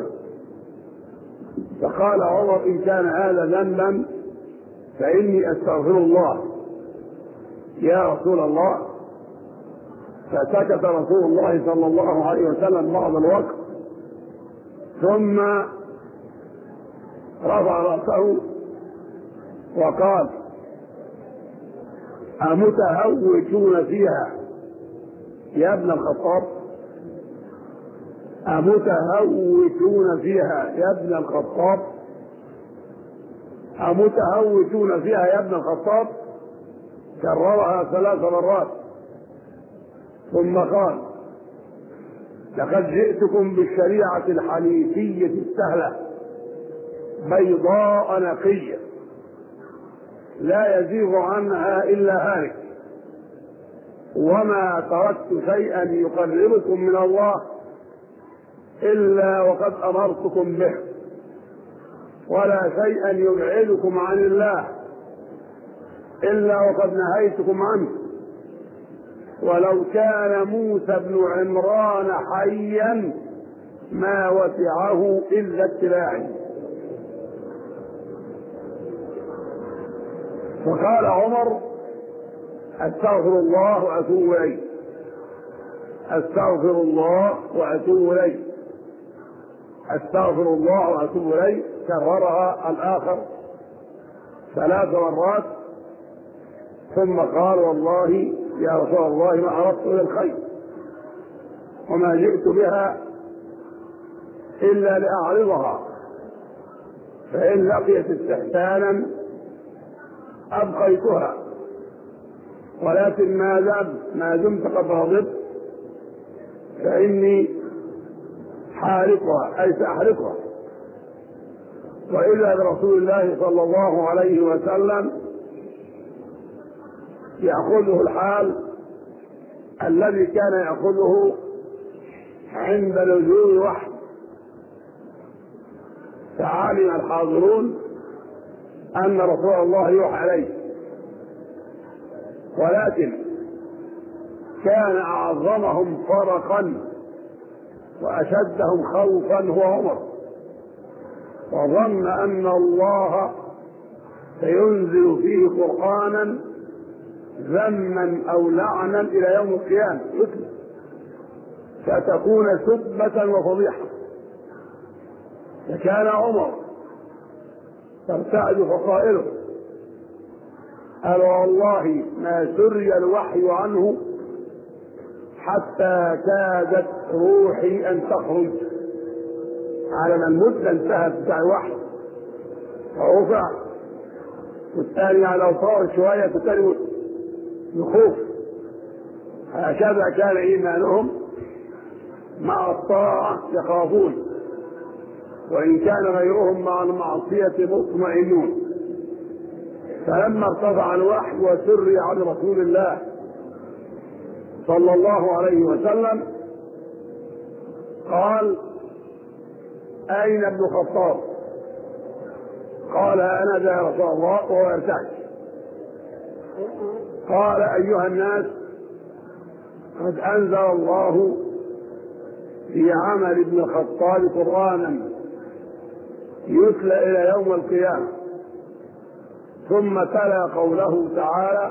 فقال عمر: إن كان هذا ذنبا فإني أستغفر الله يا رسول الله. فسكت رسول الله صلى الله عليه وسلم بعض الوقت، ثم رفع رأسه وقال: أمتهوكون فيها يا ابن الخطاب؟ أمتهوكون فيها يا ابن الخطاب؟ أمتهوكون فيها يا ابن الخطاب؟ كررها ثلاث مرات، ثم قال: لقد جئتكم بالشريعة الحنيفية السهلة بيضاء نقية لا يزيغ عنها إلا هالك، وما تركت شيئا يقربكم من الله إلا وقد أمرتكم به، ولا شيئا يبعدكم عن الله إلا وقد نهيتكم عنه، ولو كان موسى بن عمران حيا ما وسعه إلا اتباعي. فقال عمر: أستغفر الله وأتوب إليه، أستغفر الله وأتوب إليه، أستغفر الله وأتوب إليه. كررها الآخر ثلاث مرات، ثم قال: والله يا رسول الله ما أردت إلى الخير وما جئت بها إلا لأعرضها، فإن لقيت استحسانا أبقيتها، ولكن ما دام ما دمت قد غضبت فإني حارقها أي سأحرقها. وإذا برسول الله صلى الله عليه وسلم يأخذه الحال الذي كان يأخذه عند نزول وحي، فعلم الحاضرون أن رسول الله يوحى عليه، ولكن كان أعظمهم فرقا وأشدهم خوفا هو عمر، وظن أن الله سينزل فيه قرآنا ذما أو لعنا إلى يوم القيامة فتكون سبة وفضيحة. فكان عمر ترتعد فقائله قال والله ما سري الوحي عنه حتى كادت روحي أن تخرج، على ما المدة انتهت بتاع الوحي فرفع، والثاني على طار شوية والثاني بخوف. هكذا كان إيمانهم مع الطاعة يخافون، وإن كان غيرهم مع المعصية مطمئنون. فلما ارتفع الوحي وسري عن رسول الله صلى الله عليه وسلم قال أين ابن الخطاب؟ قال أنا ذا يا رسول الله، وهو يرتعش. قال أيها الناس قد أنزل الله في عمل ابن الخطاب قرآنا يتلى إلى يوم القيامة. ثم تلا قوله تعالى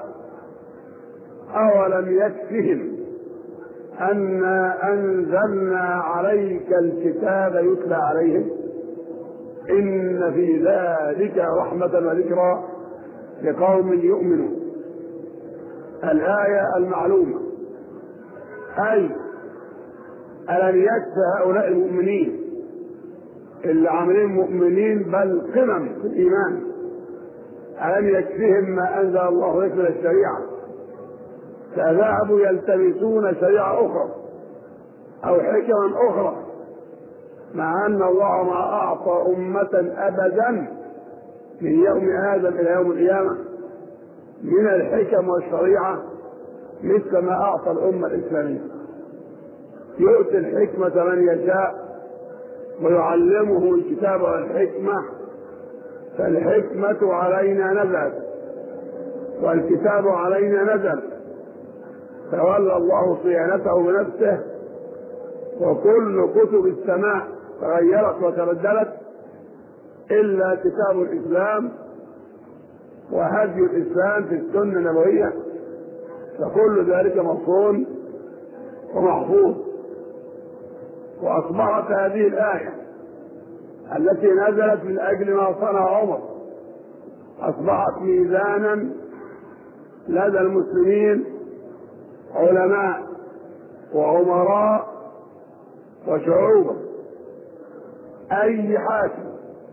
أولم يكفهم أنا أنزلنا عليك الكتاب يتلى عليهم إن في ذلك رحمة وذكرى لقوم يؤمنون. الآية المعلومة أي ألم يكفي هؤلاء المؤمنين اللي عاملين مؤمنين بل قمم في الإيمان، ألم يكفيهم ما أنزل الله لك من الشريعة، فذهبوا يلتمسون شريعة أخرى أو حكما أخرى، مع أن الله ما أعطى أمة أبدا من يوم آدم إلى يوم القيامة من الحكم والشريعة مثل ما أعطى الأمة الإسلامية. يؤتي الحكمة من يشاء ويعلمه الكتاب والحكمة، فالحكمة علينا نزلت والكتاب علينا نزل، تولى الله صيانته بنفسه، وكل كتب السماء تغيرت وتبدلت إلا كتاب الإسلام وهدي الإسلام في السنة النبوية، فكل ذلك مصون ومحفوظ. وأصبحت هذه الآية التي نزلت من أجل ما صنع عمر أصبحت ميزانا لدى المسلمين، علماء وعمراء وشعوب. أي حاكم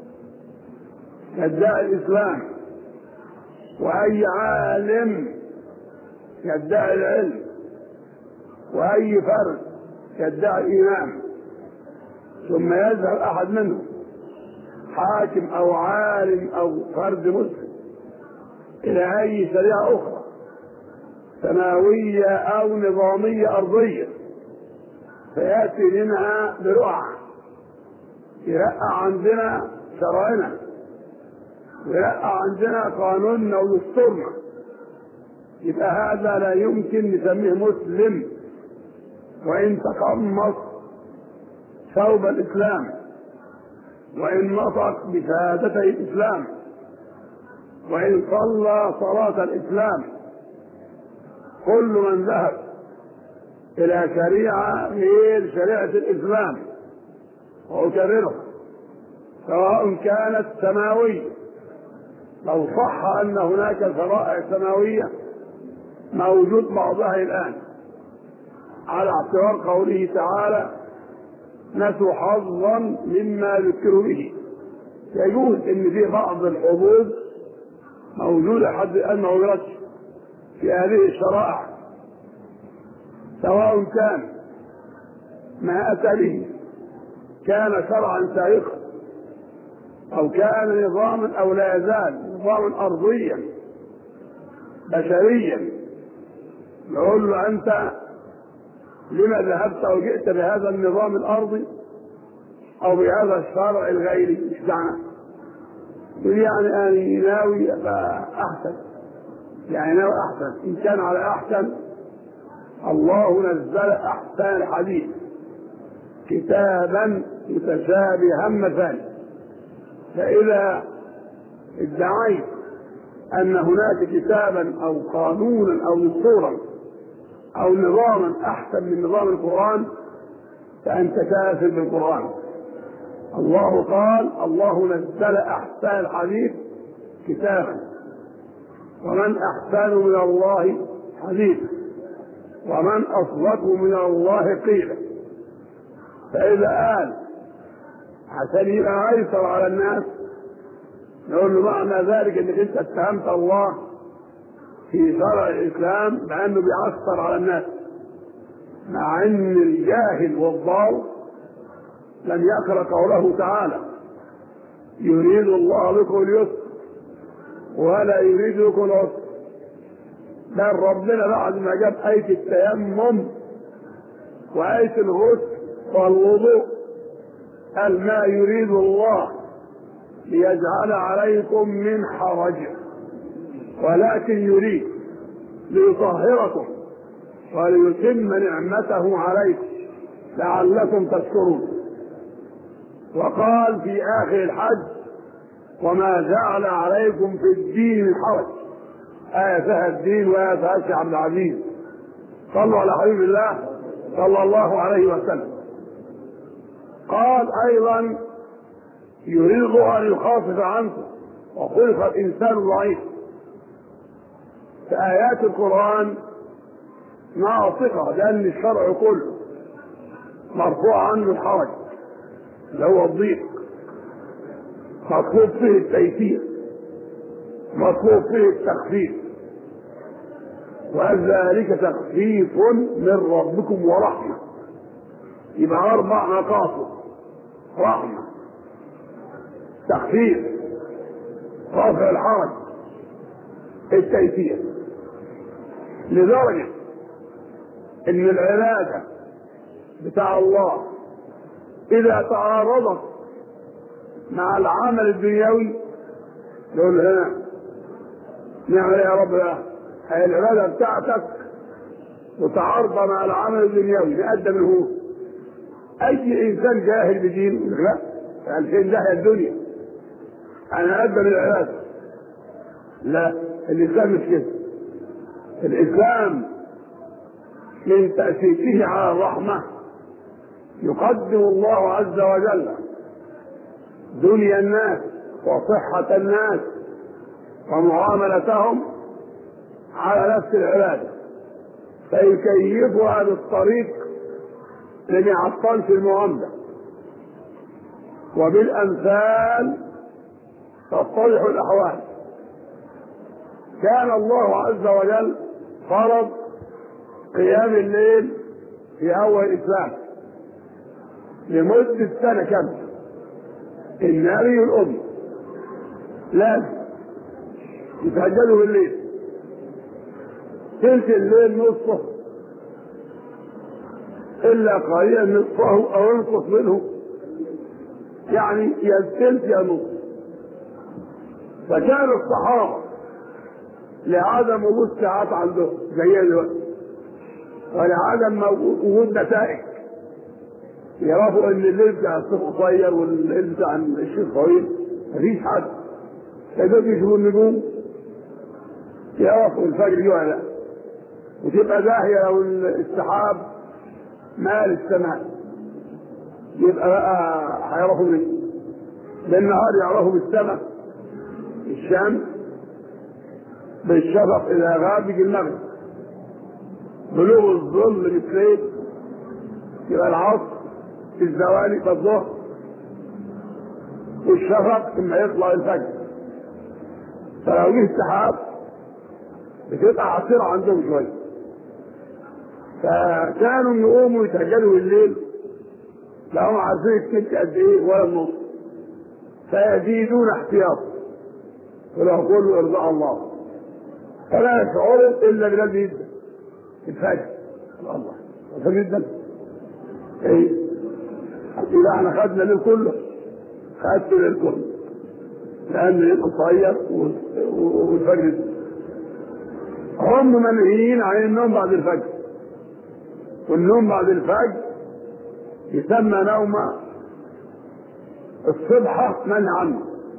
يدعي الإسلام وأي عالم يدعي العلم وأي فرد يدعي الإيمان، ثم يذهب أحد منهم حاكم أو عالم أو فرد مسلم إلى أي شريعة أخرى سماوية أو نظامية أرضية، فيأتي منها برقعة يرقع عندنا شرعنا ويرقع عندنا قانوننا ودستورنا، يبقى هذا لا يمكن نسميه مسلم وإن تقمص ثوب الإسلام وإن نطق بشهادتي الإسلام وإن صلى صلاة الإسلام. كل من ذهب إلى شريعة غير شريعة الإسلام، وأكرره سواء كانت سماوية، لو صح أن هناك شرائع سماوية موجود بعضها الآن، على اعتبار قوله تعالى نسوا حظا مما ذكروا به. يجوز ان في بعض الحظوظ موجوده حد الان ما وجدتش في هذه الشرائع، سواء كان ما اتى به كان شرعا سائقا او كان نظاما او لا يزال نظاما ارضيا بشريا، نقول له انت لما ذهبت او جئت بهذا النظام الارضي او بهذا الشرع الغيري؟ مش دعنا يعني انا ناوي ابقى احسن، يعني ناوي احسن. ان كان على احسن، الله نزل احسن الحديث كتابا متشابها مثاني. فاذا ادعيت ان هناك كتابا او قانونا او دستورا او نظاما احسن من نظام القرآن فانت كافر بالقرآن. الله قال الله نزل احسن الحديث كتابا، ومن احسن من الله حديثا، ومن اصدق من الله قيلا. فاذا قال عشان يبقى ايسر على الناس نقول له معنى ذلك انك انت اتهمت الله في شرع الاسلام بانه بيعسر على الناس، مع ان الجاهل والضال لم يقرأ قوله تعالى يريد الله بكم اليسر ولا يريد بكم العسر. بل ربنا بعد ما جاب آية التيمم وآية الغسل والوضوء قال ما يريد الله ليجعل عليكم من حرج ولكن يريد ليطهركم وليتم نعمته عليكم لعلكم تشكرون. وقال في آخر الحج وما جعل عليكم في الدين من حرج، آية فيها الدين وآية فيها الشيخ عبد العزيز. صلوا على حبيب الله صلى الله عليه وسلم. قال أيضا يريد الله أن يخفف عنكم وخلق الإنسان ضعيف. في آيات القرآن ناطقة لأن الشرع كله مرفوع عنه الحرج اللي هو الضيق، مطلوب فيه التيسير، مطلوب فيه التخفيف، وذلك تخفيف من ربكم ورحمة. يبقى أربع مقاصد: رحمة، تخفيف، رفع الحرج، التيسير. لدرجة ان العبادة بتاع الله اذا تعارضت مع العمل الدنيوي نقول هنا نعمل يا رب بقى هي العبادة بتاعتك وتعارض مع العمل الدنيوي نقدم هو. اي انسان جاهل بدين لا الحين ده الدنيا انا اقدم العبادة، لا الاسلام مش كده. الاسلام من تأسيسه على الرحمة يقدم الله عز وجل دنيا الناس وصحة الناس ومعاملتهم على نفس العبادة، فيكيفها بالطريق لم يعطلش المعاملة، وبالأمثال تتضح الأحوال. كان الله عز وجل فرض قيام الليل في أول الإسلام لمدة سنة كاملة. النبي والأم لازم يتهجدوا بالليل، ثلث الليل نصفه إلا قليلا نصفه أو ينقص منه، يعني يا الثلث يا نصف. فكان الصحابة لعدم وجود ساعات عندهم زي دلوقتي ولعدم وجود نتائج يعرفوا ان الليل بتاع الصبح قصير والليل بتاع الشيخ طويل، مفيش حد يقدروا يشوفوا النجوم يعرفوا الفجر جه ولا لا، وتبقى داهيه لو السحاب مال السماء يبقى بقى هيعرفوا منه. بالنهار يعرفوا بالسماء الشمس، بالشفق اذا غاب يجي المغرب، بلوغ الظل بالليل يبقى العصر، الزوال يبقى الظهر، والشفق لما يطلع الفجر. فلو جه سحاب بتبقى عصيرة عندهم شوية، فكانوا يقوموا يتهجلوا الليل لا هم عارفين الست قد ايه ولا النص، فيزيدون احتياطا ولو كله ارضاء الله، فلا يشعروا الا بالذي يبدا الفجر. الله الفجر جدا ايه؟ اذا احنا خدنا الليل كله خدت الليل كله، لان الليل قصير والفجر هم منهيين عن النوم بعد الفجر، والنوم بعد الفجر يسمى نوم الصبح منهي عنه،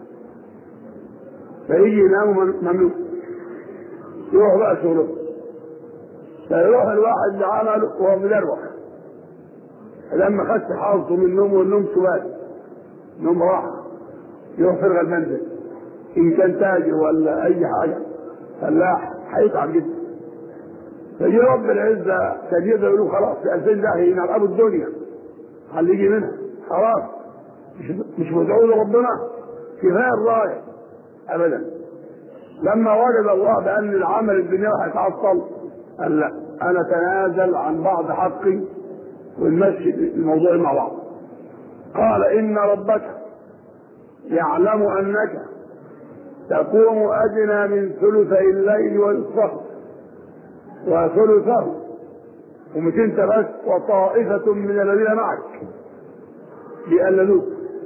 فيجي ينام ممنوع يروح بقى شغله، فيروح الواحد لعمله وهو مدروخ لما خدت حاضته من النوم، والنوم سواد نوم راحه، يروح فرغ المنزل ان كان تاجر ولا اي حاجه فلاح هيتعب جدا. فيجي رب العزه كان يقدر يقول خلاص في ألفين داهيه ينام ابو الدنيا اللي يجي منها خلاص مش مش مدعو لربنا كفايه الرايه ابدا. لما وجد الله بان العمل الدنيوي هيتعطل قال لا انا تنازل عن بعض حقي ونمشي الموضوع مع بعض. قال ان ربك يعلم انك تقوم ادنى من ثلثي الليل ونصفه وثلثه ومش انت بس وطائفه من الذين معك بيقللوك،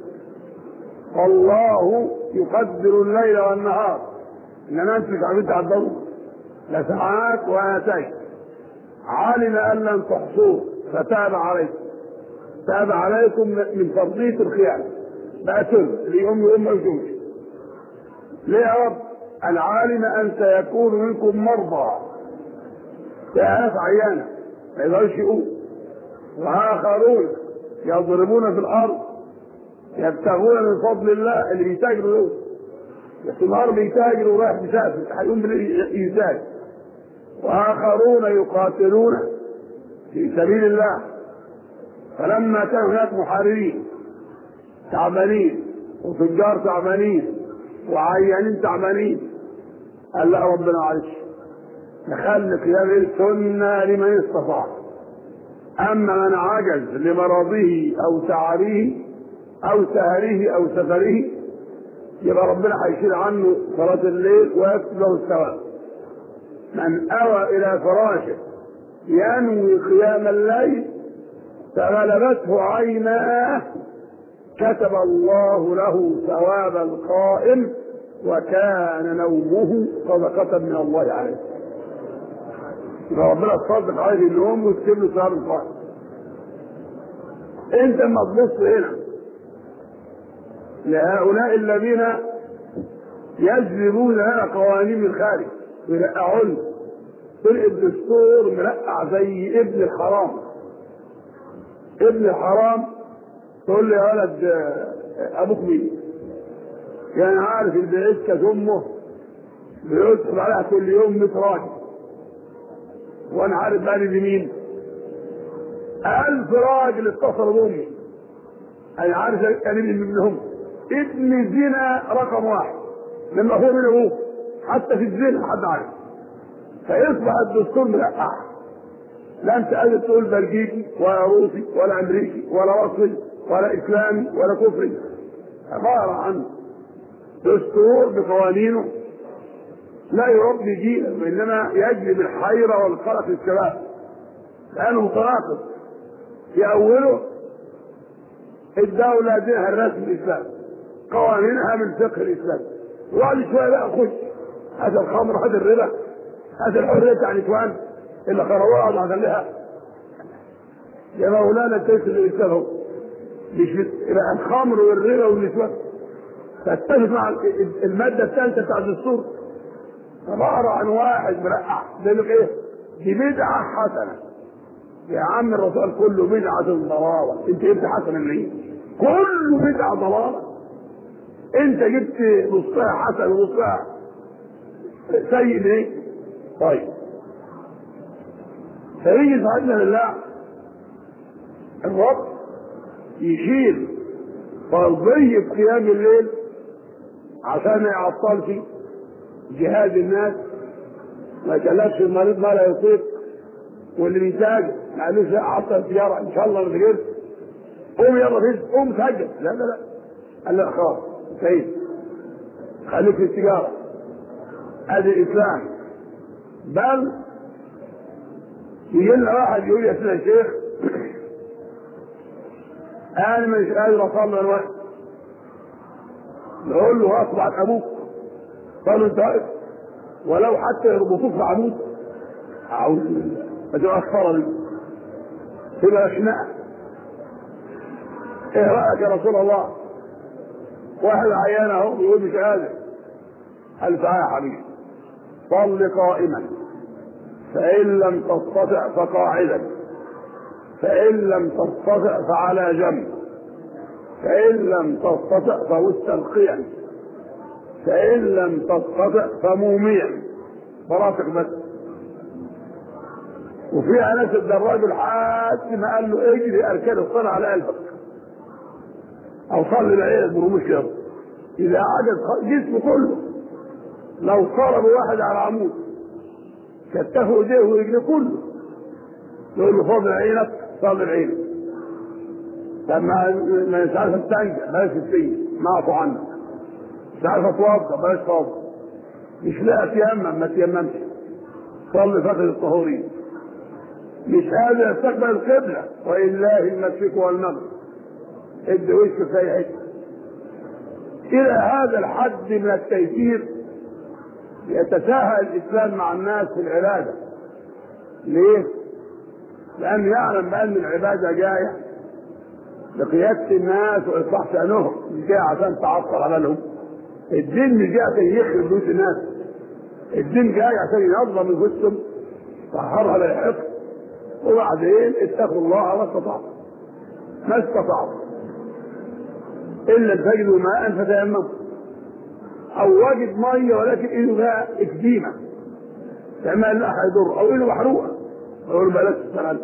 والله يقدر الليل والنهار انما انت مش عارفين تعدلوا لساعات واتيت، علم ان لن تحصوه فتاب عليكم، تاب عليكم من فرضيه الخيانه بقى تب ليهم يوم ما يجوش. ليه يا رب؟ العالم ان سيكون منكم مرضى، ناس عيانه ما يقدرش يقوم، واخرون يضربون في الارض يبتغون من فضل الله، اللي بيتاجروا دول بس النهار بيتاجر ورايح مسافر هيقوم بالانتاج، واخرون يقاتلون في سبيل الله. فلما كان هناك محاربين تعبانين وتجار تعبانين وعيانين تعبانين قال لا ربنا معلش نخلي قيام السنه لمن استطاع، اما من عجز لمرضه او تعبه او سهره او سفره يبقى ربنا هيشيل عنه صلاه الليل ويكتب له الثواب. من اوى الى فراشه ينوي قيام الليل فغلبته عيناه كتب الله له ثواب القائم وكان نومه صدقه من الله عليه. يبقى ربنا تصدق عليه النوم ويكتب له ثواب القائم. انت اما تبص هنا لهؤلاء الذين يجلبون لنا قوانين من الخارج ويرقعون تلقى الدستور مرقع زي ابن الحرام. ابن الحرام تقول لي يا ولد ابوك مين؟ يعني عارف اللي بيعيش امه بيدخل عليها كل يوم مية راجل، وانا عارف بقى دي مين؟ ألف راجل اتصلوا بامي انا عارف قريب منهم. ابن زنا رقم واحد لما هو من ابوه حتى في الزنا حد عارف. فيصبح الدستور مرقع، لا انت قادر تقول بلجيكي ولا روسي ولا امريكي ولا مصري ولا اسلامي ولا كفري، عباره عن دستور بقوانينه لا يربي جيلا وانما يجلب الحيره والقلق للشباب لانه متناقض. في اوله الدوله دينها الرسمي الاسلام، قوانينها من فقه الاسلام، وبعد شويه بقى خش هذا الخمر هذا الربا هذا الحريه بتاع النسوان اللي خربوها وعملها يا مولانا تيسر الاسلام هو مش يبقى الخمر والربا والنسوان تتفق مع الماده الثالثه بتاع الدستور عباره عن واحد مرقع زي ايه؟ دي بدعه حسنه يا عم الرسول كله بدعه ضلاله، انت جبت حسنه منين؟ كله بدعه ضلاله، انت جبت نصها حسن ونصها سيء ليه؟ طيب فيجي صاحبنا لله الرب يشيل فرضية قيام الليل عشان ما يعطلش جهاد الناس، ما يكلفش المريض ما لا يطيق، واللي بيتاجر معلش عطل سيارة ان شاء الله ما تجيش قوم يلا فيش قوم سجل، لا لا لا قال لا خلاص سيد خليك في التجارة. ادي الاسلام. بل يجي لنا واحد يقول يا سيدنا الشيخ انا مش قادر اصلي الوقت، نقول له غصب عن ابوك قالوا انت واقف ولو حتى يربطوك في عمود اعوذ بالله فتبقى اصفر دي تبقى خناقه. ايه رايك يا رسول الله؟ واحد عيان اهو بيقول مش قادر، قال تعالى يا حبيبي صل قائما فان لم تستطع فقاعدا فان لم تستطع فعلى جنب فان لم تستطع فمستلقيا فان لم تستطع فموميا فراسك بس. وفي انس الدراج الحاج ما قال له اجري اركان الصلاه على قلبك او صلي العيد برموش يده اذا عجز جسمه كله. لو ضرب واحد على عمود كتفه ايديه ورجليه كله يقول له فاضل عينك فاضل عينك. لما ما مش عارف تستنجى بلاش تستنجى معفو عنك، مش عارف اتوضى بلاش توضى، مش لاقي تيمم ما تيممش صلي فتره الطهوريه، مش قادر يستقبل القبله ولله المشرق والمغرب ادي وشه في اي حته. الى هذا الحد من التيسير يتساهل الاسلام مع الناس في العباده. ليه؟ لانه يعلم بان العباده جايه لقياده الناس واصلاح شانهم، مش جايه عشان تعطل عملهم. الدين مش جاي عشان يخرب بيوت الناس، الدين جاي عشان ينظم نفوسهم طهرها للحفظ، وبعدين اتقوا الله ما استطعتم ما استطعتم الا تجدوا ماء فتيمموا، او وجد ميه ولكن ايده فيها اكديمه تعمل لا هيضر، او ايده محروقه يقول بلاش تشتغل.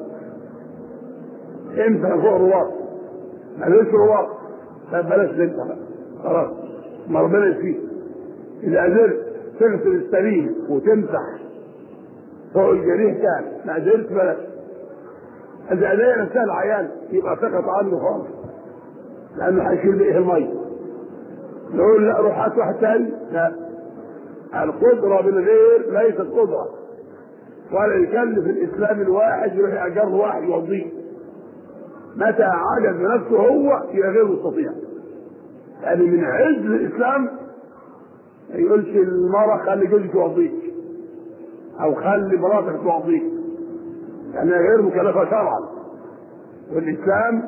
امتى فوق رواق مالوش رواق بلاش انت بقى خلاص ما ربنا يشفيك. اذا قدرت تغسل السليم وتمسح فوق الجريح كان ما قدرت بلاش. اذا قدرت نفسها العيان يبقى سقط عنه خالص لانه هيشيل بايه الميه. نقول لا روح هات واحد ثاني، لا القدره بالغير ليست قدره، ولا يكلف الاسلام الواحد يروح يأجر واحد يوضيه. متى عجز بنفسه هو يبقى غير مستطيع. يعني من عز الاسلام ما يقولش المرأة خلي جوزك يوضيك او خلي مراتك توضيك لانها يعني غير مكلفه شرعا. والاسلام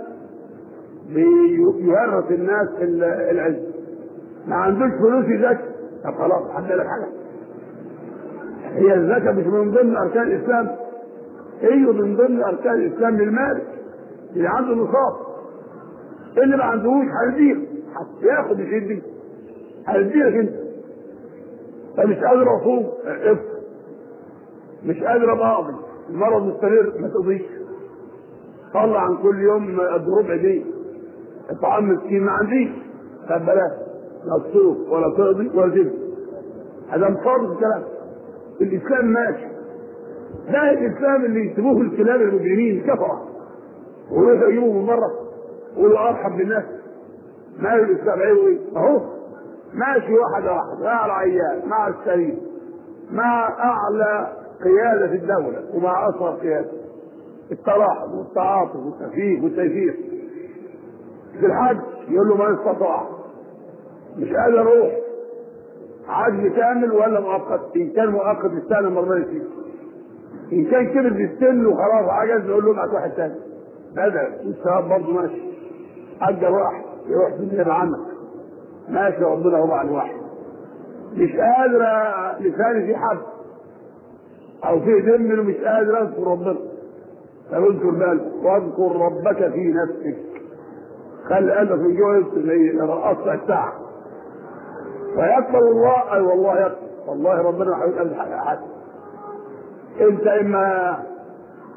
بيورث الناس العز. ما عندوش فلوس يزكي، طب خلاص حد لك حاجه. هي الزكاه مش من ضمن اركان الاسلام؟ ايوه من ضمن اركان الاسلام للمالك اللي عنده نصاب. اللي ما عندهوش هيديه ياخد مش يديه هيديلك انت. فمش قادر اصوم افطر، مش قادر ابقى المرض مستمر ما تقضيش، طلع عن كل يوم بربع جنيه الطعام مسكين ما عنديش، طب بلاش لا تصوم ولا تقضي ولا تبني. هذا مفارض الكلام. الاسلام ماشي. ده الاسلام اللي يسموه الكلاب المجرمين كفره ويروحوا يجيبوا من بره ويقولوا ارحب بالناس. ما الاسلام عيبه ايه؟ اهو ماشي واحده واحده مع العيال مع السليم مع اعلى قياده في الدوله ومع اصغر قياده، التلاحظ والتعاطف والتفهيم والتيسير. في الحج يقول له ما استطاع، مش قادر اروح، عجز كامل ولا مؤقت؟ ان كان مؤقت يستاهل مرة يسير، ان كان كبر في السن وخلاص عجز نقول له ابعت واحد ثاني بدل والثواب برضه ماشي. اجر واحد يروح في النيابه عنك ماشي، ربنا هو عن واحد. مش قادر لساني في حد او في دم مش قادر اذكر ربنا، فاذكر بالك واذكر ربك في نفسك، خلي قلبك من جوه يذكر زي القطع الساعه ويقبل الله. اي والله يقبل، والله ربنا هيقبل حق حد. انت اما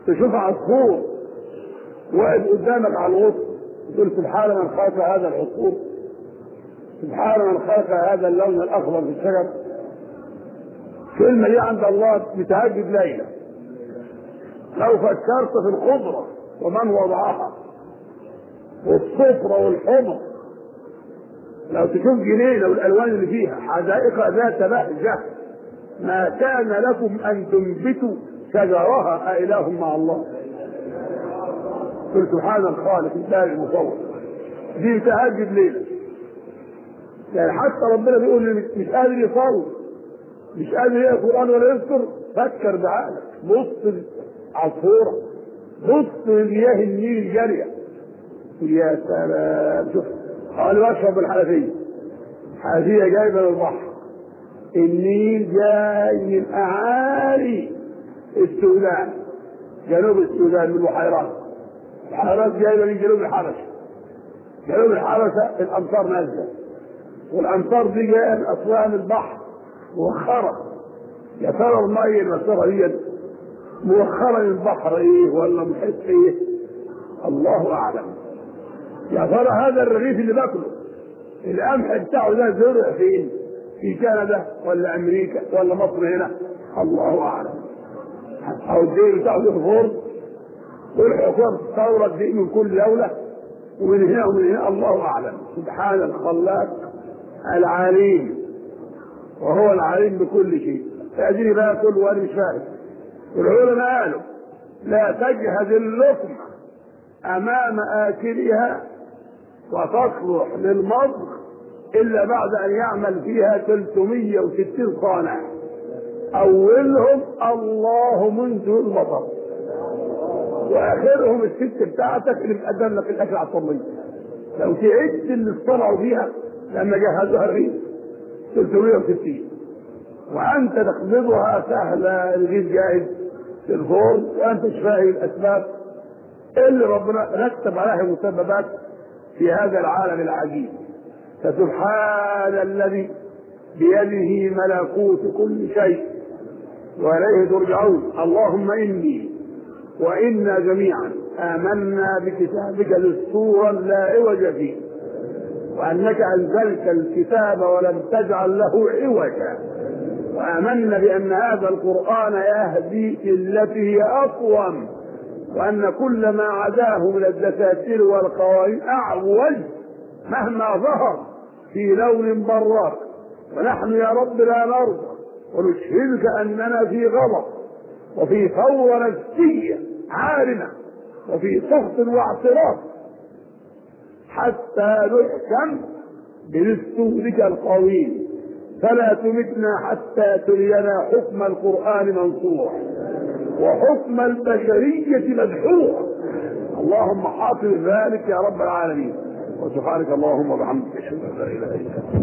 تشوف عصفور واقف قدامك على الغصن تقول سبحان من خلق هذا العصفور، سبحان من خلق هذا اللون الاخضر في الشجر. كلمه دي عند الله بتهجد ليله. لو فكرت في الخضره ومن وضعها والصفرة والحمر، لو تشوف جنينه والالوان اللي فيها حدائق ذات بهجه، ما كان لكم ان تنبتوا شجرها أإله مع الله. قل سبحان الخالق البارئ المصور. دي تهجد ليله. يعني حتى ربنا بيقول لي مش قادر يصور، مش قادر يقرا القران ولا يذكر، فكر بعقلك، بص عصفوره، بص لمياه النيل الجاريه. يا سلام، شوف قالوا اشرب الحنفيه، حنفيه جايبه من البحر، النيل جاي من اعالي السودان، جنوب السودان، من البحيرات، البحيرات جايبه من جنوب الحبشه، جنوب الحبشه الامطار نازله، والامطار دي جايه من اسوان البحر موخره. يا ترى الميه المسيره دي موخره من البحر ايه ولا محيط ايه؟ الله اعلم. يا ترى هذا الرغيف اللي باكله القمح بتاعه ده زرع فين؟ في كندا ولا امريكا ولا مصر هنا؟ الله اعلم. او الدين بتاعه ده في الفرن، والحكومه تستورد دي من كل دوله ومن هنا ومن هنا، الله اعلم. سبحان الخلاق العليم، وهو العليم بكل شيء. فأدري بقى كل واحد مش فاهم. والعلماء قالوا لا تجهد اللقمة أمام آكلها وتصلح للمضغ إلا بعد أن يعمل فيها ثلاثمائة وستين صانع، أولهم الله منذ المطر، وآخرهم الست بتاعتك اللي بتقدم لك الأكل على الطبيعي. لو تعدت اللي اصطنعوا فيها لما جهزوها الريف ثلاثمائة وستين، وأنت تقبضها سهلة، الرغيف جاهز في الفرن وأنت مش فاهم الأسباب اللي ربنا رتب عليها مسببات في هذا العالم العجيب. فسبحان الذي بيده ملكوت كل شيء وإليه ترجعون. اللهم إني وإنا جميعا آمنا بكتابك دستورا لا عوج فيه، وأنك أنزلت الكتاب ولم تجعل له عوجا، وآمنا بأن هذا القرآن يهدي التي هي أقوم، وأن كل ما عداه من الدساتير والقوانين أعوج مهما ظهر في لون براق. ونحن يا رب لا نرضى ونشهدك أننا في غضب وفي ثورة نفسية عارمة وفي سخط واعتراف حتى نحكم بدستورك القويم. فلا تمتنا حتى ترينا حكم القرآن منصورا وحكم البشرية مدحورا. اللهم حافظ ذلك يا رب العالمين. وسبحانك اللهم وبحمدك، اشهد ان لا اله الا انت.